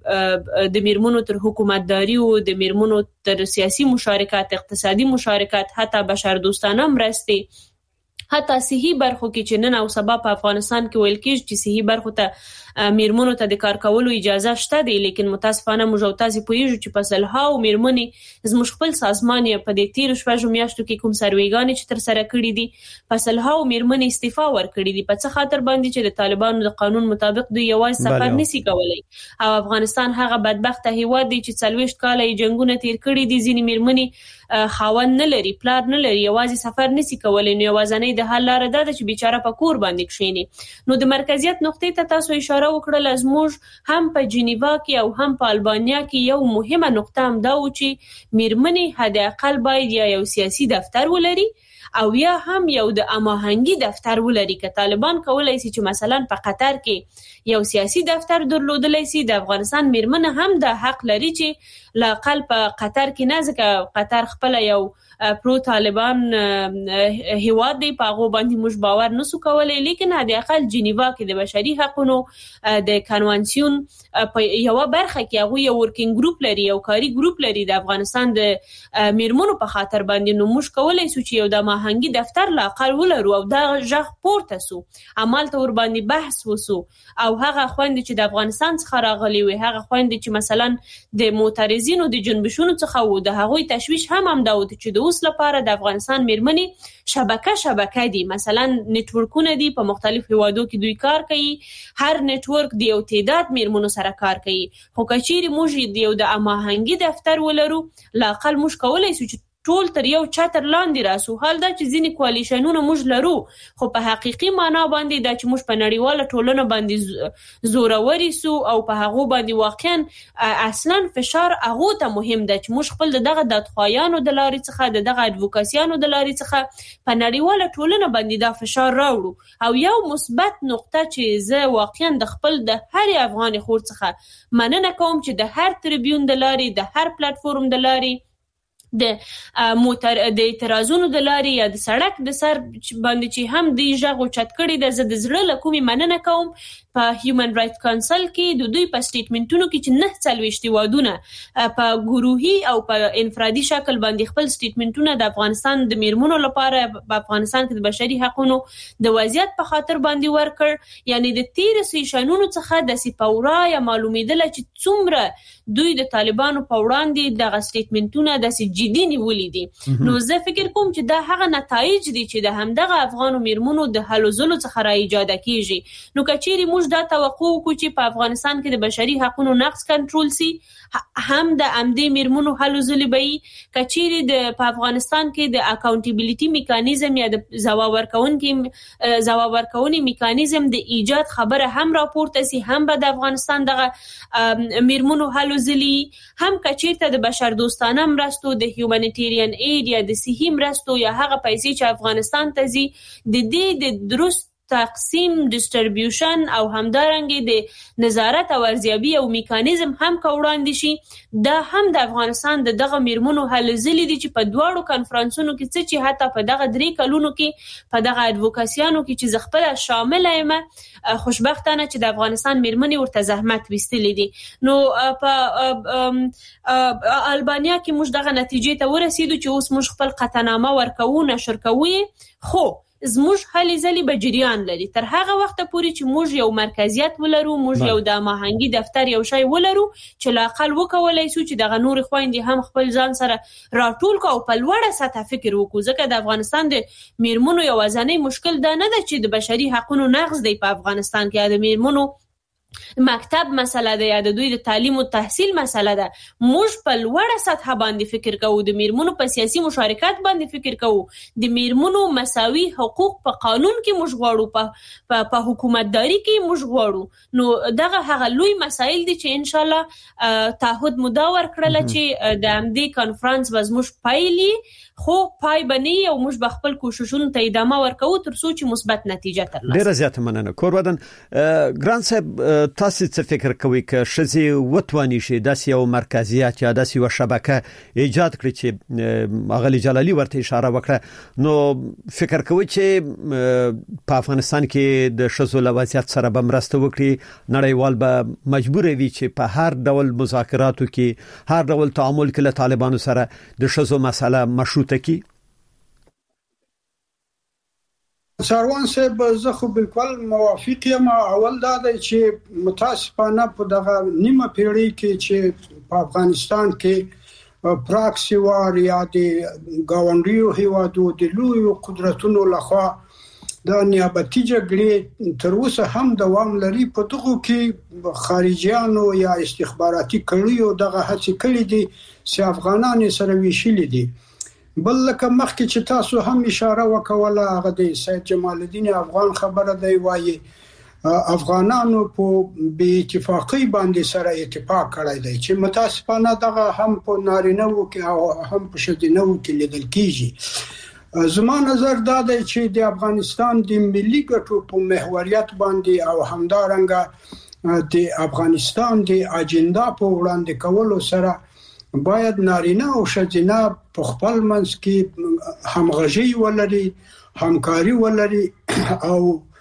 د میرمنو تر حکومتداري او د میرمنو تر سیاسي مشارکت، اقتصادي مشارکت، حتی بشردوستانه مرستې، حتی صحي برخو کې چې نن او سبا په افغانستان کې ویل کېږي چې صحي برخو ته میرمنو ته د کار کولو اجازه شته دی، لیکن متاسفانه موږ او تاسو پوهیږو چې په سلهاو میرمنې زموږ خپل سازمان یې په دې تیر شپږ میاشتو کې کوم سرویګانې چې تر سره کړې دي په سلهاو میرمنې استعفا ورکړې دي په څه خاطر باندې چې د طالبانو د قانون مطابق دوی یوازې سفر نشي کولای او افغانستان هغه بدبخت هیواد دی چې 40 کاله یې جنگونه تیر کړي دي، ځینې میرمنې خاوند نه لري، پلار نه لري، یوازې سفر نشي کولای، نو یوازې د حل لار ده چې بیچاره په کور باندې کښینی. نو د مرکزیت نقطې ته تاسو اشاره وکړل، زموږ هم په جنیوا کې او هم په البانیا کې یو مهمه نقطه هم دا و چې میرمنې حد اقل باید یو سیاسي دفتر ولري او یا هم یو د اماهنګي دفتر ولري. که طالبان کولای شي چې مثلا په قطر کې یو سیاسي دفتر درلودلای شي، د افغانستان میرمنې هم د حق لري چې لاقل په قطر کې نه، ځکه قطر خپل یو پرو طالبان هیواد دی، په هغه باندې موږ باور نسو کولای، لیکن حد اقل جنیوا کې د بشري حقوقو د کنوانسیون په یو برخه کې هغه یو ورکینګ ګروپ لري، یو کاری ګروپ لري د افغانستان د میرمنو په خاطر باندې. نو موږ کولای شو چې یو د ماهنګي دفتر لاقل ولرو او دا ژغ پورته سو، عمل ته ور باندې بحث وسو او هغه خويندې چې د افغانستان څخه راغلي وي، هغه خويندې چې مثلا د معترضینو د جنبشونو څخه وو، د هغوی تشویش هم دا و چې د اوس لپاره د افغانستان میرمنې شبکه دي، مثلا نتورکونه دي په مختلف هیوادو کې دوی کار کوي، هر نتورک د یو تعداد میرمنو سره کار کوي. خو کچېری موږ یو د اماهنګي دفتر ولرو، لاقل موږ کولای شو چې ټول تر یو چتر لاندې راسو. حال دا چې ځینې کوالیشنونه موږ لرو، خو په حقيقي معنا باندې دا چې موږ په نړیواله ټولنه باندې زوروري سو او په هغه باندې واقعا اصلا فشار هغه ته مهم ده چې موږ خپل دغه دادخوايانو د لارې څخه دغه ادوکاسيانو د لارې څخه په نړیواله ټولنه باندې دا فشار راوړو. او یو مثبت نقطه چې زه واقعا د خپل د هر افغان خور څخه مننه کوم چې د هر تریبیون د لارې، د هر پلیټ فورم د لارې، د اعتراضونو د لارې یا د سړک د سر باندې چې هم دی ژغو چت کړي د زړه له کومې مننه کوم. په هیومن رائټ کونسل کې د دوی په سټیټمنټونو کې چې 49 وادونه په ګروهي او په انفرادي شکل باندې خپل سټیټمنټونه د افغانستان د میرمنو لپاره په افغانستان کې د بشري حقوقو د وضعیت په خاطر باندې ورکړ. یعنی د تیر سیشنونو څخه د سپاورا یا معلومیدل چې څومره دوی د طالبانو په وړاندې د سټیټمنټونه د جدي نیولې دي. نو زه فکر کوم چې دا هغه نتایج دي چې د همدغه افغانو میرمنو د هلو ځلو څخه را ایجاد کیږي. نو کچېری موږ دا توقع وکړو چې په افغانستان کې د بشري حقوقو نقض کنټرول سي، هم د امدې میرمنو هلو ځلې به کچېری په افغانستان کې د اکاونټیبিলিټي میکانیزم یا د ځواب ورکونې میکانیزم د ایجاد خبره هم راپورته سي، هم به د افغانستان دغه میرمنو هلو ځلې هم کچېرته د بشردوستانه مرستو، د هیومانیټیرین اید یا د صحي مرستو یا هغه پیسې چې افغانستان ته ځي د دې د درست تقسیم، ډیسټریبیوشن او همدارنګه د نظارت او ارزیابي او میکانیزم هم کوړاندې شي. دا هم د افغانستان دغه میرمنو هلو ځلې دي چې په دواړو کانفرنسونو کې چې حتی په دغه 3 کلونو کې په دغه ادوکاسيانو کې چې زغپل شامل یم، خوشبختانه چې د افغانستان میرمنې ورته زحمت وستلې دي. نو په البانیا کې موږ دغه نتیجې ته ورسېدو چې اوس موږ خپل قطعنامه ورکوو، نشر کوو، خو زموږ هلې ځلې به جریان لري تر هغه وخت پورې چې موږ یو مرکزیت ولرو، موږ یو د ماهنګي دفتر یو شی ولرو چې لاقل وکولای شو چې دغه نور خويندې هم خپل ځان سره راټول کو او په لوړه سطح فکر وکړو. ځکه د افغانستان د میرمنو یو ځاني مشکل دا نه ده چې د بشري حقوقو نقض دی په افغانستان کې، د میرمنو مکتب مسله ده یا د دوی د تعلیم او تحصیل مسله ده. موږ په لوړه سطح باندې فکر کوو، د میرمنو په سیاسي مشارکت باندې فکر کوو، د میرمنو مساوي حقوق په قانون کې موږ غواړو، په حکومتداري کې موږ غواړو. نو دغه هغه لوی مسایل دي چې ان شاء الله تعهد مو دا ورکړل چې د همدې کانفرنس به زموږ پایلي خو پای بنی او موږ به خپل کوششونو ته ادامه ورکوو تر څو چې مثبت نتیجه ترلاسه. ډیره زیاته مننه. کوربدن ګران صاحب، تاسو څه فکر کوئ چې شزي وتوانی شي داسې یو مرکزیت یا داسې یو شبکه ایجاد کړي چې اغلی جلالی ورته اشاره وکړه، نو فکر کوئ چې په افغانستان کې د شزو لوازیت سره به مرسته وکړي، نړیوال به مجبور وي چې په هر ډول مذاکراتو کې هر ډول تعامل کې له طالبانو سره د شزو مسله مشروطه کی؟ ساروان صاحب زه خو بالکل موافق یم. اول دا دی چې متاسفانه په دغه نیمه پیړۍ کې چې په افغانستان کې پراکسی وار یا د گاونډیو هیوادو د لوی قدرتونو لخوا د نیابتي جګړې تر اوسه هم دوام لري. په دغه کې خارجيانو یا استخباراتي کړیو دغه هڅې کړې دي چې افغانان سره ویشلې دي. بل لکه مخکې چې تاسو هم اشاره وکوله، هغه د سید جمال الدین افغان خبره دی، وایي افغانانو په بې اتفاقی باندې سره اتفاق کړی دی چې متاسفانه دغه هم په نارینه‌و کې او هم په ښځینه‌و کې لیدل کیږي. زما نظر دا دی چې د افغانستان د ملي ګټو په محوریت باندې او همدارنګه د افغانستان د اجنډا په وړاندې کولو سره باید نارینه او ښځینه په خپل منځ کې همغږي ولري، همکاري ولري او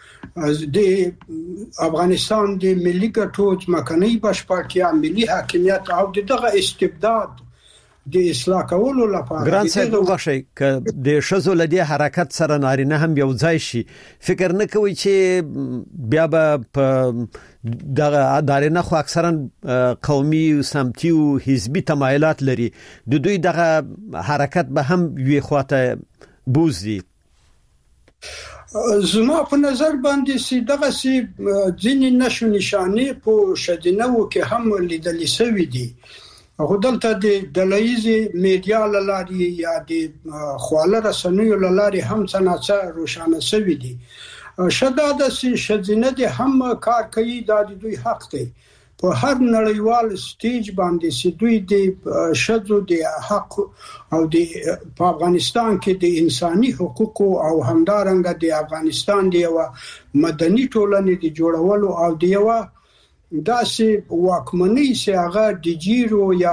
د افغانستان د ملي ګټو ځمکنۍ بشپړتیا، ملي حاکمیت او دغه استبداد د اصلاح کولو لپاره. ګران صاحب وغوښی ک د شزو لدی حرکت سره نارینه هم یو ځای شي، فکر نه کوي چې بیا به دغه نارینه خو اکثرا قومي او سمتي او حزبي تمایلات لري، د دوی دغه حرکت به هم وی خواته بوزي. زما په نظر باندې سي دغه سي ځینې نشو نشانه په شدینو کې هم لیدل شوی دي. غوډلته د دلایزي میډیا لاري یا د خواله رسنیو لاري هم څنګه روښانه شوی دي. شداد سي شذینه دي هم کار کوي، د دوی حق دی. په هر نړیوال سټیج باندې سي دوی د شذو د حق او د په افغانستان کې د انساني حقوق او همدارنګه د افغانستان د یو مدني ټولنې د جوړولو او د یو داسې واکمنۍ چې هغه د جیرو یا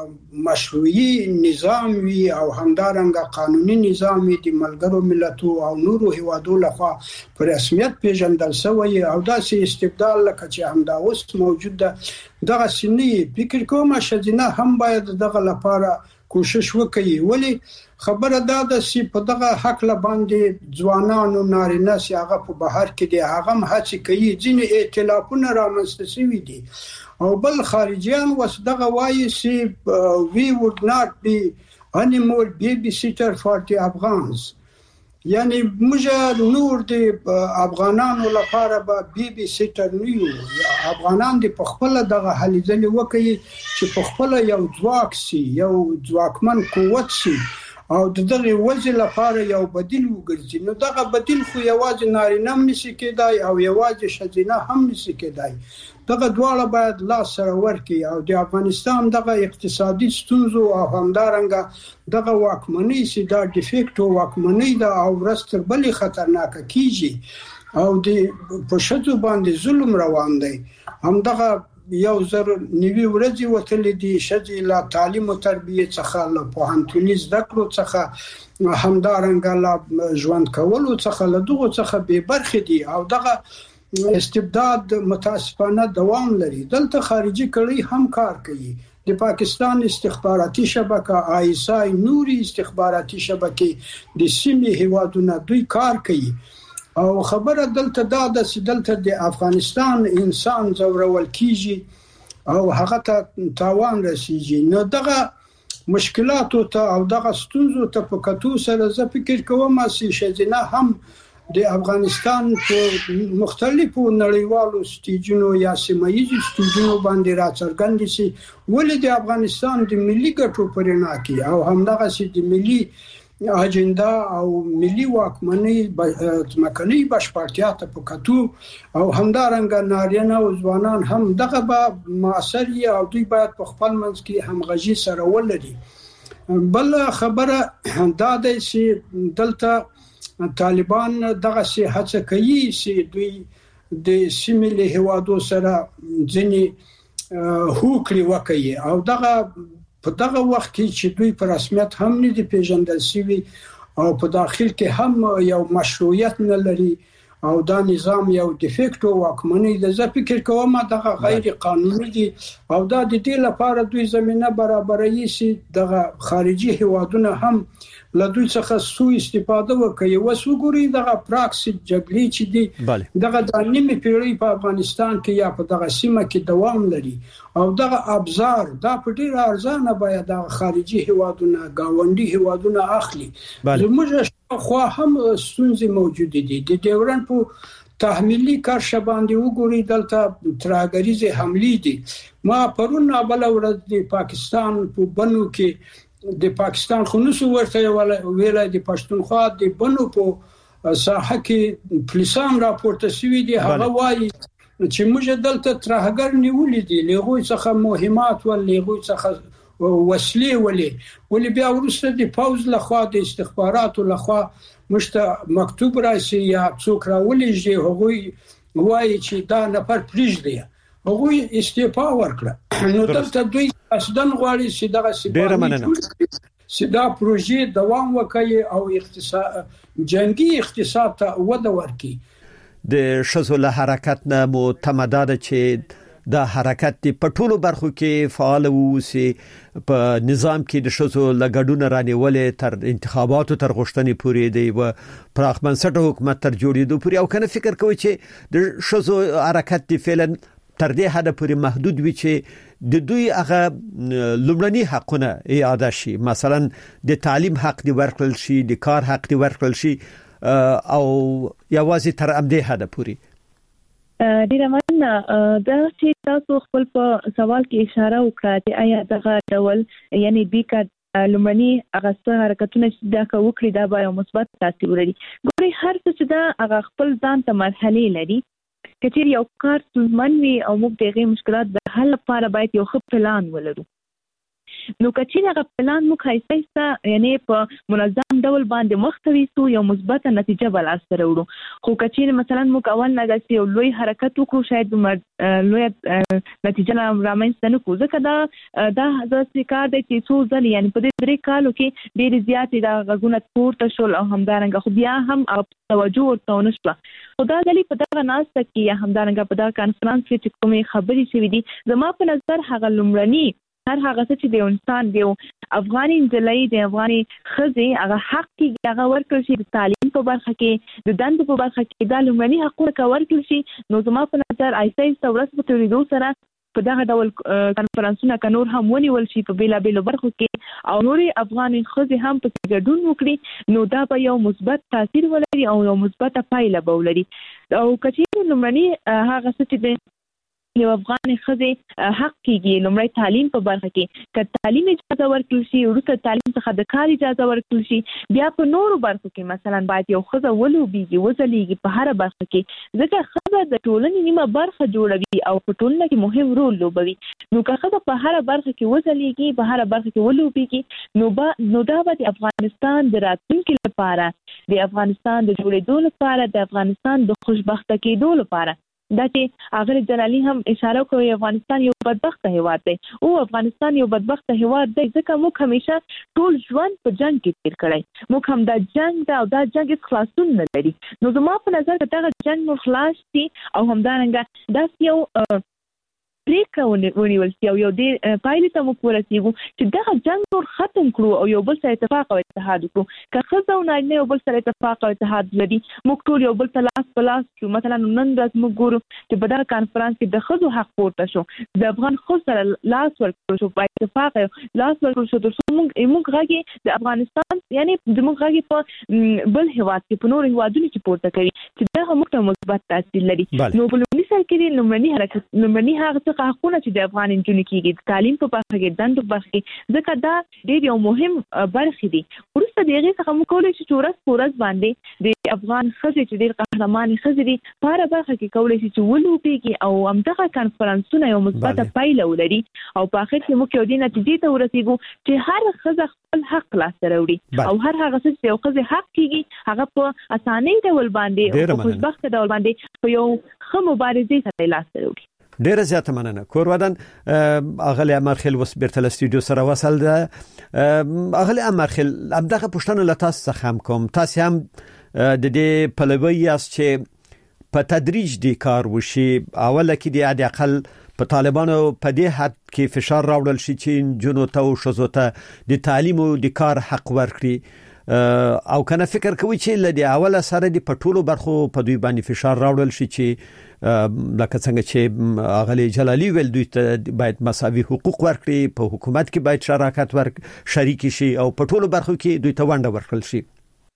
مشروعي نظام وي او همدارنګه قانوني نظام د ملګرو ملتونو او نورو هیوادو لخوا په رسمیت پیژندل شوی او داسې استبدال لکه چې همدا اوس موجود ده دغه سنې فکر کوم شذینه هم باید دغه لپاره کوشش وکړي. ولی خبره دا ده چې په دغه حق لا باندې ځوانانو نارینه سي هغه په بهر کې دي، هغه هڅه کوي، ځینې ائتلافونه رامنځته شوي دي او بل خارجيان وس دغه وایي چې we would not be any more babysitter for the Afghans. یعنی موږ نور د افغانانو لپاره به بیبي سیټر نیو. افغانان د خپل دغه حلیزلي وکړي چې په خپل یو ځواک سي، یو ځواکمن قوت سي او دغه وځي لپاره یو بدیل وګرځي. نو دغه بدیل خو یوازې نارینه نشي کېدای او یوازې ښځینه هم نشي کېدای. دغه دواړه باید لاس سره ورکړي او د افغانستان دغه اقتصادي ستونزو او همدارنګه دغه واکمنۍ سي دا ډیفیکټو واکمنۍ دا او ورستر بلی خطرناک کیږي او د پښتو باندې ظلم روان دی. همدغه یو زر نیوی ورځي وتلې دي شذ لا تعلیم او تربیه څخه له پوهنتوني زده کړو څخه همدارنګه لا ژوند کولو څخه له دغه څخه به برخه دي او دغه استبداد متاسفانه دوام لري. دلته خارجي کړي هم کار کوي. د پاکستان استخباراتي شبکه آیسای نوري استخباراتي شبکه د سیمې هیوادونو دوی کار کوي او خبره دلته دا د دلته د افغانستان انسان زورول کیږي او هغه ته تاوان رسیږي. نو دغه مشکلات او دغه ستونزو ته په کتو سره زه فکر کوم چې شذینه هم د افغانستان په مختلفو نړیوالو سټیجونو یا سیمایي سټیجونو باندې راڅرګند شي ولې د افغانستان د ملي ګټو پر نه کې او همدغه سي د ملي اجنډا او ملي واکمنۍ مکني بشپړتیا ته پکاتو او همدارنګ نارینه او ځوانان هم دغه به معاصر او دوی باید په خپل منځ کې همغږي سره ولري. بل خبره دا ده چې دلته طالبان دغه سي هڅه کوي چې دوی د سیمې هوادو سره ځنی هوکړي وکړي او دغه په دغه وخت کې چې دوی په رسمیت هم نه دي پیژندل شوي او په داخل کې هم یو مشروعیت نه لري او دا نظام یو ډیفیکټو واکمنۍ د زه فکر کوم دغه غیر قانوني دي او دا د دې لپاره دوی زمينه برابروي چې دغه خارجي هوادونه هم له دوی څخه سوء استفاده وکړي. وسوګوري دغه پراکسي جګړې چې دي دغه د نیمه پیړۍ په افغانستان کې یا په دغه سیمه کې دوام لري او دغه ابزار دا په ډیر ارزانه باید د خارجي هوادونه گاونډي هوادونه اخلي. زموږ خو هم ستونزې موجود دي د ډیورن په تحمیلي کارشه باندې وګوري دلته ترهګریزه حملې دي. ما پرون بل ورځ د پاکستان په بنو کې د پاکستان خنوسو ورته ویل د پښتونخوا د بنو په ساحه کې پولیسان راپورته شوي دي هغه وایي چې موږ دلته ترهګر نیولې دي لغوی څخه مهمات ول لغوی څخه وسلې ولې بیا ورسته د پاوز لخوا د استخباراتو لخوا مشته مکتوب راشي یا څوک راولېږي هغه وایي چې دا نفر پریږدي هغه استعفا ورکړه نو دلته دوی اصلاً غواړي چې دغه چې دا پروژې دوام وکړي او اقتصاد جنگي اقتصاد ته وده ورکړي. د شذو له حرکت نه متمدد چې دا حرکت په ټولو برخو کې فعال ووسی په نظام کې د شذو لګډونه رانیولې تر انتخاباتو تر غوښتنې پورې دی و پراخ بنسټه حکومت تر جوړېدو پورې او کنه فکر کوي چې د شذو حرکت دی فعلا تر دې حد پورې محدود وي چې د دوی هغه لومړني حقونه اعاده شي مثلا د تعلیم حق دی ورکړل شي د کار حق دی ورکړل شي او یوازې تر امدې حد پورې. ډیره مننه دا چې تاسو خپل په سوال کې اشاره وکړه چې آیا دغه ډول یعنی بیکا لومړني هغه حرکتونه چې دا کوي دا به مثبت تاثیر ولري. ګوري هر څه چې دا هغه خپل ځان ته مرحله لري کچیر یو کار ستونزمن وي او موږ دغه مشکلات د حل لپاره باید یو ښه پلان ولرو. نو کچیر هغه پلان موږ هیڅ یعنی په منظم ډول باندې مختوي سو یو مثبت نتیجه بل اثر وړو. خو کچیر مثلا موږ اول نه داسې یو لوی حرکت وکړو شاید لوی نتیجه رامنځته نه کوو ځکه دا داسې کار دی چې څو ځل یعنی په دې 3 کالو کې ډېر زیاتې دا غږونه پورته شول او همدارنګه خو بیا هم توجه ورته ونه شوه. خو دا دلی په دغه ناسته کې یا همدارنګه په دغه کانفرنس کې چې کومې خبرې شوې دي زما په نظر هغه لومړني هر هغه څه چې د انسان دی افغاني نجلۍ د افغاني ښځې هغه حق کې هغه ورکړل شي د تعلیم په برخه کې د دندو په برخه کې دا لومړني حقونه ورکړل شي. نو زما په نظر ایسته ورځ په تېرېدو سره په دغه ډول کانفرنسونه که نور هم ونیول شي په بیلابیلو برخو کې او نورې افغاني ښځې هم پکې ګډون وکړي نو دا به یو مثبت تاثیر ولري او یو مثبته پایله به ولري. او که چېرې لومړني هغه څه چې د یو افغاني ښځې حق کېږي لومړی تعلیم په برخه کې که تعلیم اجازه ورکړل شي وروسته تعلیم څخه د کار اجازه ورکړل شي بیا په نورو برخو کې مثلا باید یو ښځه ولوبېږي وځلیږي په هره برخه کې ځکه ښځه د ټولنې نیمه برخه جوړوي او په ټولنه کې مهم رول لوبوي. نو که ښځه په هره برخه کې وځلیږي په هره برخه کې ولوبېږي نو دا به د افغانستان د راتلونکي لپاره د افغانستان د جوړېدو لپاره د افغانستان د خوشبخته کېدو لپاره دا چې اغه جلالی هم اشاره کوي افغانستان یو بدبخت هیواد دی او افغانستان یو بدبخت هیواد دی ځکه موږ همیشه ټول ژوند په جنگ کې تیر کړی موږ هم دا جنگ دا او دا جنگ هیڅ خلاصون نه لري. نو زما په نظر دغه جنگ نور خلاص شي او همدارنګه دا یو پریکړه ونیول شي او یو د پایلې ته موږ ورسیږو چې دغه جنگ نور ختم کړو او یو بل سره اتفاق او اتحاد وکړو. که ښځه او نارینه یو بل سره اتفاق او اتحاد لري موږ ټول یو بل ته لاس په لاس شو. مثلا نن ورځ موږ ګورو چې په دغه کانفرنس کې د ښځو حق پورته شو، د افغان ښځو سره لاس ورکړل شو، په اتفاق لاس ورکړل شو ترڅو موږ غږی د افغانستان یعنی زموږ غږی په بل هیواد کې په نور هیوادونو کې پورته کوي چې دغه موږ ته مثبت تاثیر لري. نو په لومړي سر کې لومړني هغه څه حقونه چې د افغان نجونو کېږي د تعلیم په برخه کې، دندو په برخه کې، ځکه دا ډېر یو مهم برخې دي. وروسته د هغې څخه موږ کولی شو چې ورځ په ورځ باندې د افغان ښځې چې ډېر قهرمانې ښځې دي په هره برخه کې کولی شي چې ولوبېږي او همدغه کنفرانسونه یو مثبته پایله ولري او په آخر کې موږ یو دې نتیجې ته ورسېږو چې هر ښځه خپل حق لاسته راوړي او هر هغه څه چې یو ښځې حق کېږي هغه په اسانۍ ډول باندې او په خوشبخته ډول باندې په یو ښه مبارزې سره لاسته راوړي. ډیره زیاته مننه. کورودن اغلی امرخیل وس بیرته استودیو سره وصل ده. اغلی امرخیل همدغه پوښتنه له تاسو څخه هم کوم. تاسو هم د دې پلوی یاست چې په تدریج دی کار وشي، اوله کې دی د اقل په طالبانو په دې حد کې فشار راوړل شي چې جنو ته او شزو ته د تعلیم او د کار حق ورکړي او کنه فکر کوي چې لدی اوله سره دی په ټولو برخو په دوی باندې فشار راوړل شي چې لکه څنګه چې اغلی جلالی ویل دوی ته باید مساوي حقوق ورکړي، په حکومت کې باید شراکت شریک شي او په ټولو برخو کې دوی ته ونډه ورکړل شي.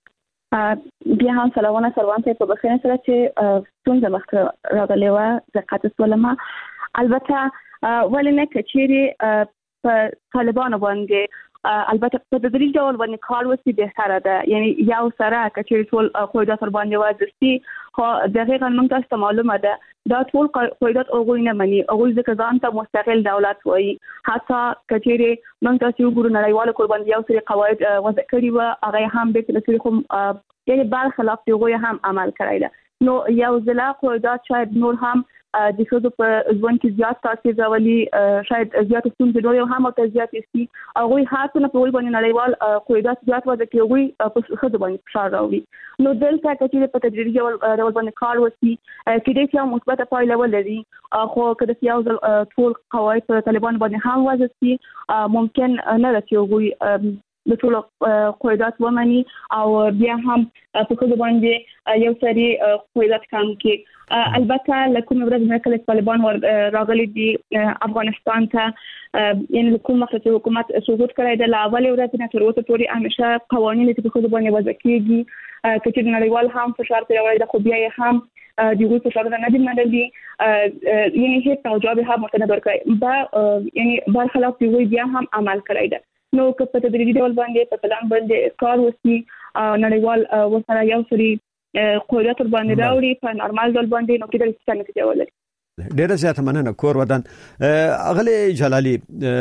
بیا هم سلامونه سروان ته په بخښنه سره چې څنګه مخ راغلی و زکات سولما. البته ولې نه کچېری په طالبانو باندې البته په تدریج ډول باندې کار وسی بهتره ده، یعنی یو سره کچېری ټول قواعد تر باندې وځي خو دقیقاً موږ تاسو ته معلومه ده دا ټول قواعد اوغوی نه مني، اوغوی ځکه ځان ته مستقل دولت وایي. حتی کچېری موږ تاسو وګورو نړیواله قربان یو سری قواعد وضع کړي و هغه هم به تلسوي خو یعنی بل خلاف دی اوغوی هم عمل کړی ده. نو یو ځلا قواعد شاید نور هم د ښځو په ژوند کې زیات تاثیر راولي، شاید زیات ستونزې نور هم او زیات شي. هغوی هڅه نه کوي باندې نړیوال قواعد زیات وضع کوي، هغوی په ښځو باندې فشار راوړي. نو دلته چې په تدریجي ډول باندې کار وشي کېدای شي مثبته پایله ولري، خو که د یو ځل ټول قواعد په طالبان باندې هم وضع شي ممکن نه ده چې هغوی د ټول قواعد ومني او بیا هم په ښځو باندې یو سری قواعد کم کې. البته لکه ورځ نه کله طالبان راغلي دي افغانستان ته، یعنی کوم وخت چې حکومت سقوط کړی دی لا اول ورځ نه تر اوسه پورې همیشه قوانین چې په خود باندې وضع کیږي چې نړیوال هم فشار پر راوړي د خو بیا هم د یو فشار نه دي منلي، یعنی هیڅ توجه به هم ورته نه ورکړي یعنی برخلاف دی بیا هم عمل کړی دی. نو که په تدریجي ډول باندې په پلان باندې کار وشي نړیوال وسره یو سری قواعد تر باندې راوړي په نارمل ډول باندې نو کېدل چې نتیجه ولري. ډیره زیاته مننه. کورودن اغلی جلالی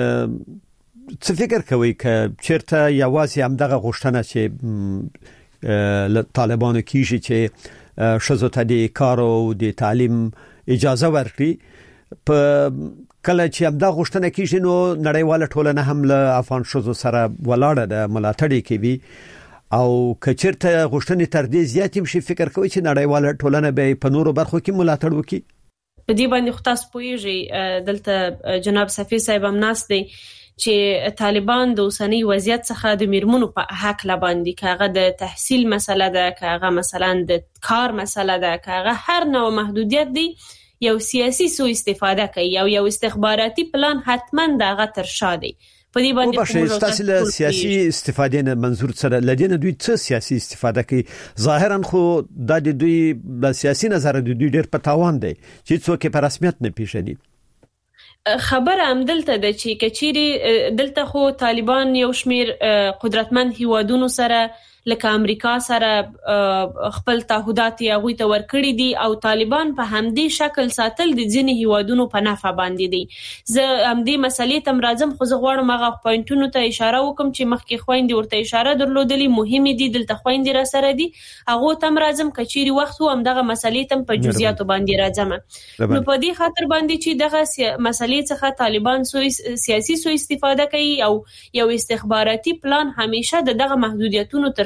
څه فکر کوي چې چیرته یوازې همدغه غوښتنه چې طالبانو کیږي چې شزو ته د کار او د تعلیم اجازه ورکړي، په کله چې همدا غوښتنه کیږي نو نړیواله ټولنه هم له افغان شزو سره ولاړه ده ملاتړ کوي او کچرته غوښتنې تر دې زیاتې شي فکر کوي چې نړیواله ټولنه به په نورو برخو کې ملاتړ وکړي. په دې باندې خو تاسو پوهیږئ دلته جناب سفیر صاحب هم ناست دی چې طالبان د اوسنۍ وضعیت څخه د میرمنو په حق باندې کاغه د تحصیل مسله ده، کاغه مثلا د کار مسله ده، کاغه هر نوع محدودیت دی یو سیاسي سوء استفاده کوي او یو استخباراتي پلان حتما دغه تر شاده. په دې باندې تاسو له سیاسي استفادې نه منظور سره لدینه دوی څه سیاسي استفاده کوي؟ ظاهرا خو د دوی د سیاسي نظر د دوی ډېر په تاوان دی چې څوک په رسمیت نه پیژني. خبر هم دلته د چې کچيري دلته خو طالبان یو شمیر قدرتمند هیوادونو سره لکه امریکا سره خپل تعهدات یې غوي ته ورکړي دي او طالبان په همدې شکل ساتل د ځینې هیوادونو په نفع باندې دي. زه همدې مسلې تم راځم خو زه غواړم هغه پوینټونو ته اشاره وکم چې مخکې خويندې ورته اشاره درلودلې مهمه دي دلته خويندې را سره دي هغه تم راځم کچيري وخت هم دغه مسلې تم په جزئیات باندې راځم. نو په دې خاطر باندې چې دغه مسلې څخه طالبان سیاسي سوء استفاده کوي او یو استخباراتي پلان همیشه دغه محدودیتونو تر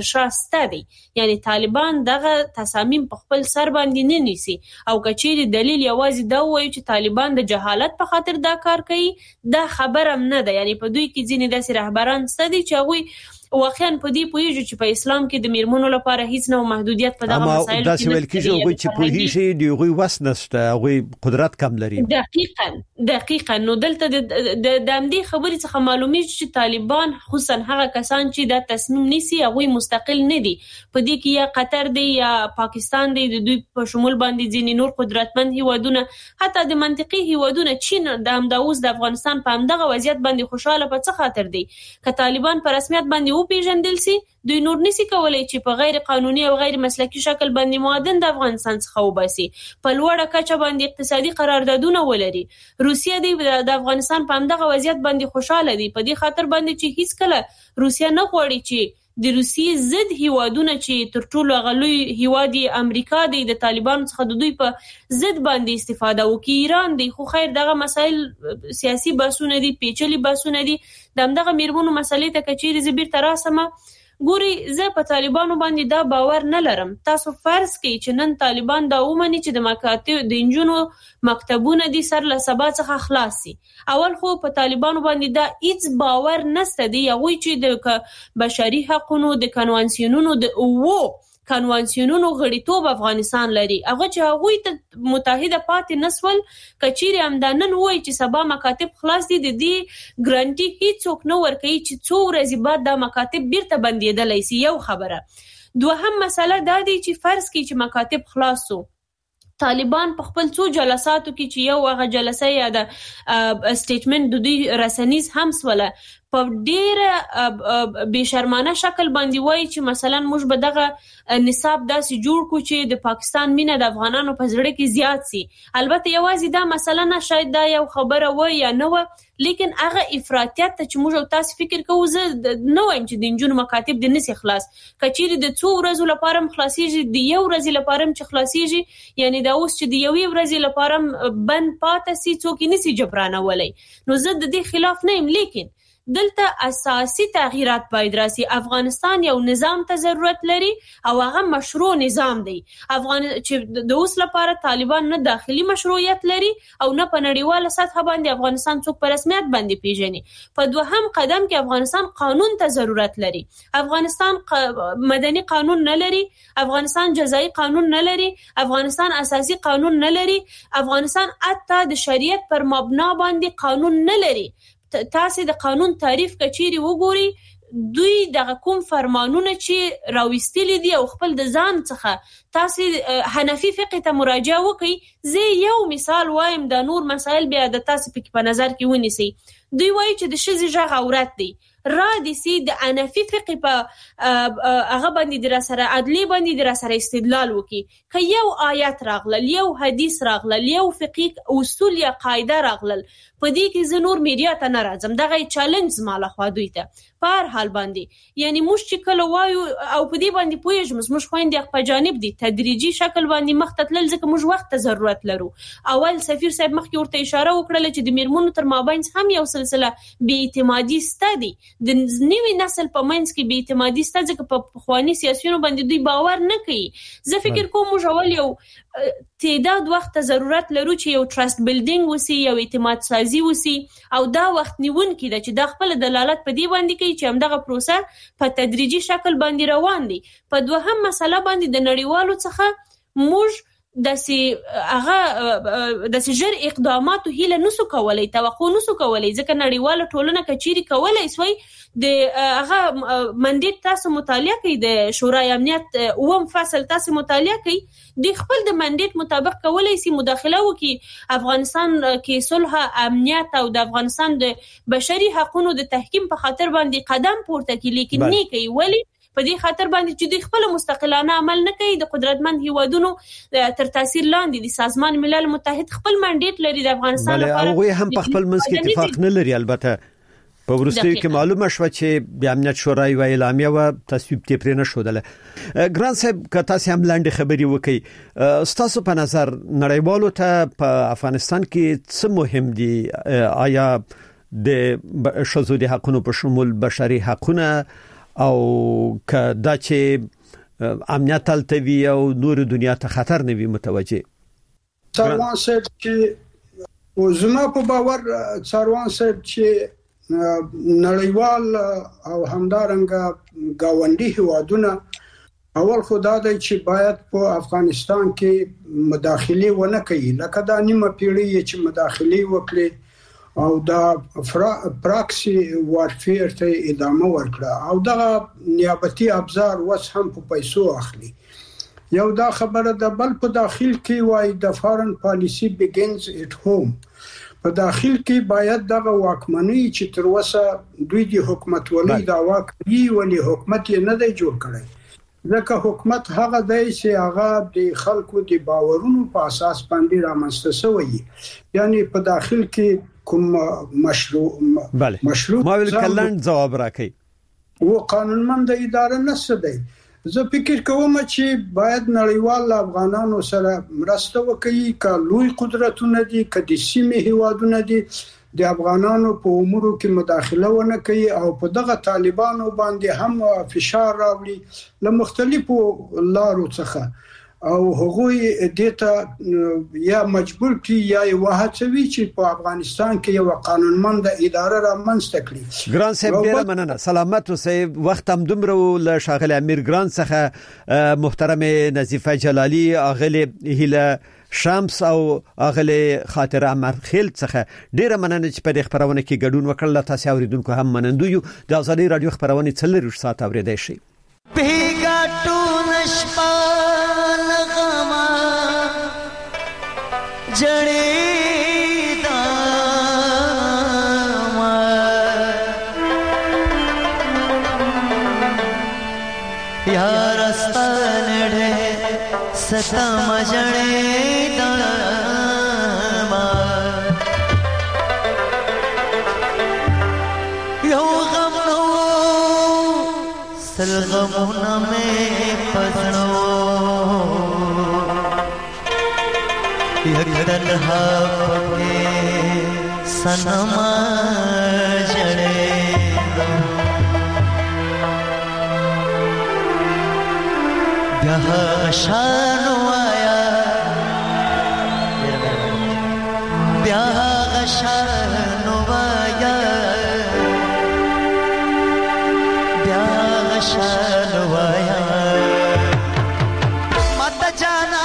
تر شا ستدي، یعنی طالبان دغه تصامیم په خپل سر باندې نه نیسي او کچېری دلیل یوازې دا وایي چې طالبان د جهالت په خاطر دا کار کوي، دا خبره نه ده. یعنی په دوی کې ځینې داسې رهبران ستدي چې هغوی واقعا په دې پوهیږي چې په اسلام کې د میرمنو لپاره هیڅ نو محدودیت په دغه مسایلو کې داسې ویل کېږي هغوی چې پوهیږي د هغوی وس نشته، هغوی قدرت کم لري. دقیقاً نو دلته د همدې خبرې څخه معلومیږي چې طالبان خصوصا هغه کسان چې دا تصمیم نیسي هغوی مستقل نه دي. په دې کې یا قطر دی یا پاکستان دی، د دوی په شمول باندې ځینې نور قدرتمند هیوادونه، حتی د منطقي هیوادونه چین د همداوس د افغانستان په همدغه وضعیت باندې خوشاله په څه خاطر دی. که طالبان په رسمیت باندې پیژندل سي، دوی نور نسی کولای چې په غیر قانوني او غیر مسلکي شکل باندې معادن د افغانستان څخه وباسي، په لوړه کچه باندې اقتصادي قراردادونه ولري. روسیه دی د افغانستان په همدغه وضعیت باندې خوشاله دي، په دې خاطر باندې چې هیڅ کله روسیه نه غواړي چې د روسیې ضد هیوادونه چې تر ټولو غلوی هیواد امریکا دی د طالبانو څخه د دوی په ضد باندې استفاده وکړي. ایران دی، خو خیر دغه مسایل سیاسي بحثونه دي، پیچلي بحثونه دي. دغه میرمنو مسلې ته کچېری زبیر تراسمه ګوري، زه په طالبانو باندې دا باور نه لرم. تاسو فرض کړئ چې نن طالبان دا ومني چې د مکاتب د انجونو مکتبونه دي سر له سبا څخه خلاص شي. اول خو په طالبانو باندې دا هیڅ باور نشته دی، هغوی چې د بشري حقوقو د کنوانسیونونو د کنوانسیونونو غړیتوب افغانستان لري، هغه چې هغوی ته متحده پاتې نسول، کچېری همدانن وایي چې سبا مکاتب خلاص دي، د دې ګرانټي هیڅوک نه ورکوي چې څو ورځې بعد دا مکاتب بیرته بندېدلی سي. یو خبره. دوهم مسله دا دی چې فرض کړئ چې مکاتب خلاص سو، طالبان په خپل څو جلساتو کې چې یو هغه جلسه یا د سټیټمنټ د دوی رسنیز هم سوله په ډېر بې شرمانه شکل باندې وایي چې مثلا موږ به دغه نصاب داسې جوړ کړو چې د پاکستان مینه د افغانانو په زړه کې زیات سي. البته یوازې دا مسله نه، شاید دا یو خبره و یا نه و، لیکن هغه افراطیت ته چې موږ او تاسو فکر کوو، زه نه وایم چې د انجونو مکاتب د نسی خلاص، کچېری د څو ورځو لپاره خلاصيږي، د یو ورځې لپاره چې خلاصيږي، یعنی دا اوس چې د یوې ورځې لپاره بند پاتې سي څوک نسی جبرانولای، نو زه د دې خلاف نه یم. لیکن دلته اساسي تغییرات باید راسي. افغانستان یو نظام ته ضرورت لري او هغه مشروع نظام دی. چې د اوس لپاره طالبان نه داخلي مشروعیت لري او نه په نړیواله سطح باندې افغانستان څوک په رسمیت باندې پیژني. په دوهم قدم کې افغانستان قانون ته ضرورت لري. افغانستان مدني قانون نه لري، افغانستان جزایی قانون نه لري، افغانستان اساسي قانون نه لري، افغانستان حتی د شریعت پر مبنا باندې قانون نه لري. تاسو د قانون تعریف کچېری وګوري، دوی دغه کوم فرمانونه چې راوستلي دي او خپل د ځان څخه تاسو حنفي فقه ته مراجعه وکړئ. زه یو مثال وایم، د نور مسایل بیا د تاسو په نظر کې ونیسئ. دوی وایي چې د ښځې غږ عورت دی، را دي سي د حنفي فقه په هغه باندې در سره عدلی باندې در سره استدلال وکي. که یو آیت راغلل، یو حدیث راغلل، یو فقهي اصول یا قاعده راغلل، په دې کې زه نور میډیا ته نه راځم، دغه چیلنج زما لخوا دوی ته په هر حال باندې. یعنی موږ چې کله وایو او په دې باندې پوهېږم، موږ خویندې په جانب دي تدریجي شکل باندې مخ ته تلل، ځکه موږ وخت ته ضرورت لرو. اول سفیر صاحب مخکې ورته اشاره وکړله چې د میرمنو تر مابین هم یو سلسله بې اعتمادي سته دي، د نوي نسل په منځ کې بې اعتمادي سته، ځکه په پخواني سیاسیونو باندې دوی باور نه کوي. زه فکر کوم موږ اول یو تعداد وخت ته ضرورت لرو چې یو ټرست بیلډینګ وسی، یو اعتماد سازي وسی، او دا وخت نیونکی ده چې دا خپل دلالت په دې باندې کوي چې همدغه پروسه په تدریجي شکل باندې روان دي. په دوهم مسله باندې د نړیوالو څخه موږ داسې ژر اقداماتو هیله نسو کولای، توقع نسو کولای، ځکه نړیواله ټولنه کچېری کولای سوی د هغه منډیټ تاسو مطالعه کوي، د شورای امنیت اوم فصل تاسو مطالعه کوي، د خپل د منډیټ مطابق کولای سي مداخله وکړي افغانستان کې صلح، امنیت او د افغانستان د بشري حقوقو د تحکیم په خاطر باندې قدم پورته کوي، لیکن نه کوي. ولی په دې خاطر باندې چې دوی خپل مستقلانه عمل نه کوي. د قدرتمند هیوادونو تر تاثیر لاندې د سازمان ملل متحد خپل منډیټ لري د افغانستان لپاره، هغه هم په خپل منځ کې اتفاق نه لري. البته په ورستۍ کې معلومه شو چې د امنیت شورای و اعلامیه و تصویب ته پرې نه شودله. ګران صاحب که تاسو هم لاندې خبري وکړي، تاسو په نظر نړیوالو ته په افغانستان کې څه مهم دي؟ آیا د شذوذ حقوقو په شمول بشري حقوقونه او کدا چې امنیت تلوي او نور دنیا ته خطر نه وي متوجه. څاروان صاحب چې زما په باور څاروان صاحب چې نړیوال او همدارنګه گاونډي هوادونه اول خدای دی چې باید په افغانستان کې مداخله ونه کوي، لکه دا نیمه پیړۍ چې مداخله وکړي او دا پراکسي وارفیر ته ادامه ورکړه او دا نیابتي ابزار وس هم په پیسو اخلي. یو دا خبره ده، بل په داخل کې وای د فارن پالیسی بیگنز ات هوم. په داخل کې باید دغه واکمنۍ چې تر اوسه دوی د حکومت ولې دا واکمنۍ ولې حکومت یې نه دی جوړ کړی، ځکه حکومت هغه دی چې هغه د خلکو د باورونو په اساس باندې رامنځته شوی، یعنی په داخل کې کوم مشروع ما ویل کلن جواب راکړي او قانونمند اداره نشته دی. زه فکر کوم چې باید نړیوال افغانانو سره مرسته وکړي، که لوی قدرتونه دي که د سیمې هیوادونه دي د افغانانو په امورو کې مداخله ونه کوي او په دغه طالبانو باندې هم فشار راوړي له مختلفو لارو څخه او هغوی دته یا مجبور کی یا وهڅوي چې په افغانستان کې یو قانونمند اداره رامنځته کړي. ګران صاحب ډیر مننه، سلامت اوسئ. وخت هم دومره له شاغل امیر ګران څخه محترم نظیفه جلالی، اغلی هیله شمس او اغلی خاطر عمر خیل څخه ډیر مننه چې په خبرونه کې ګډون وکړل. تاسو اوریدونکو هم منندو یو. د ازادي رادیو خبرونه 40 ساعت اوریدای شي. जड़े यार नड़े सतम जड़े यो गम नो सलगमुन में पजड़ो तन्हा पके सनमा जड़े ब्याह शानो आया ब्याह शानो आया ब्याह शानो आया मत जाना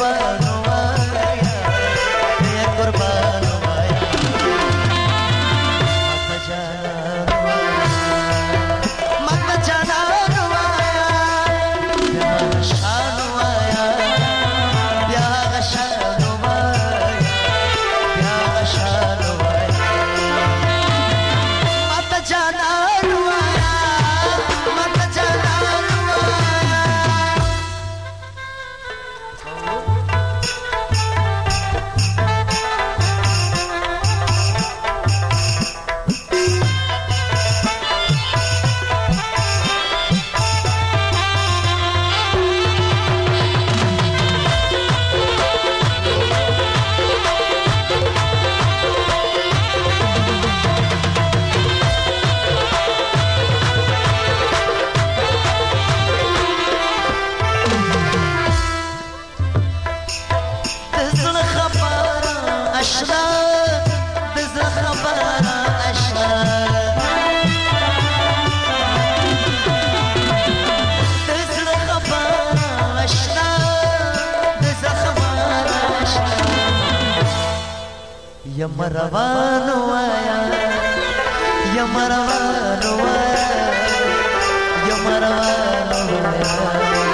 कुर्बानो आया ये कुर्बानो आया मत जाना रुआया ब्याह शानो आया ब्याह शानो आया ब्याह शानो आया मत जाना रुआया मत जाना रुआया دزل خبر اشرار دزل خبر اشرار دزل خبر اشرار دزل خبر اشرار يا مروان ويا يا مروان ويا يا مروان ويا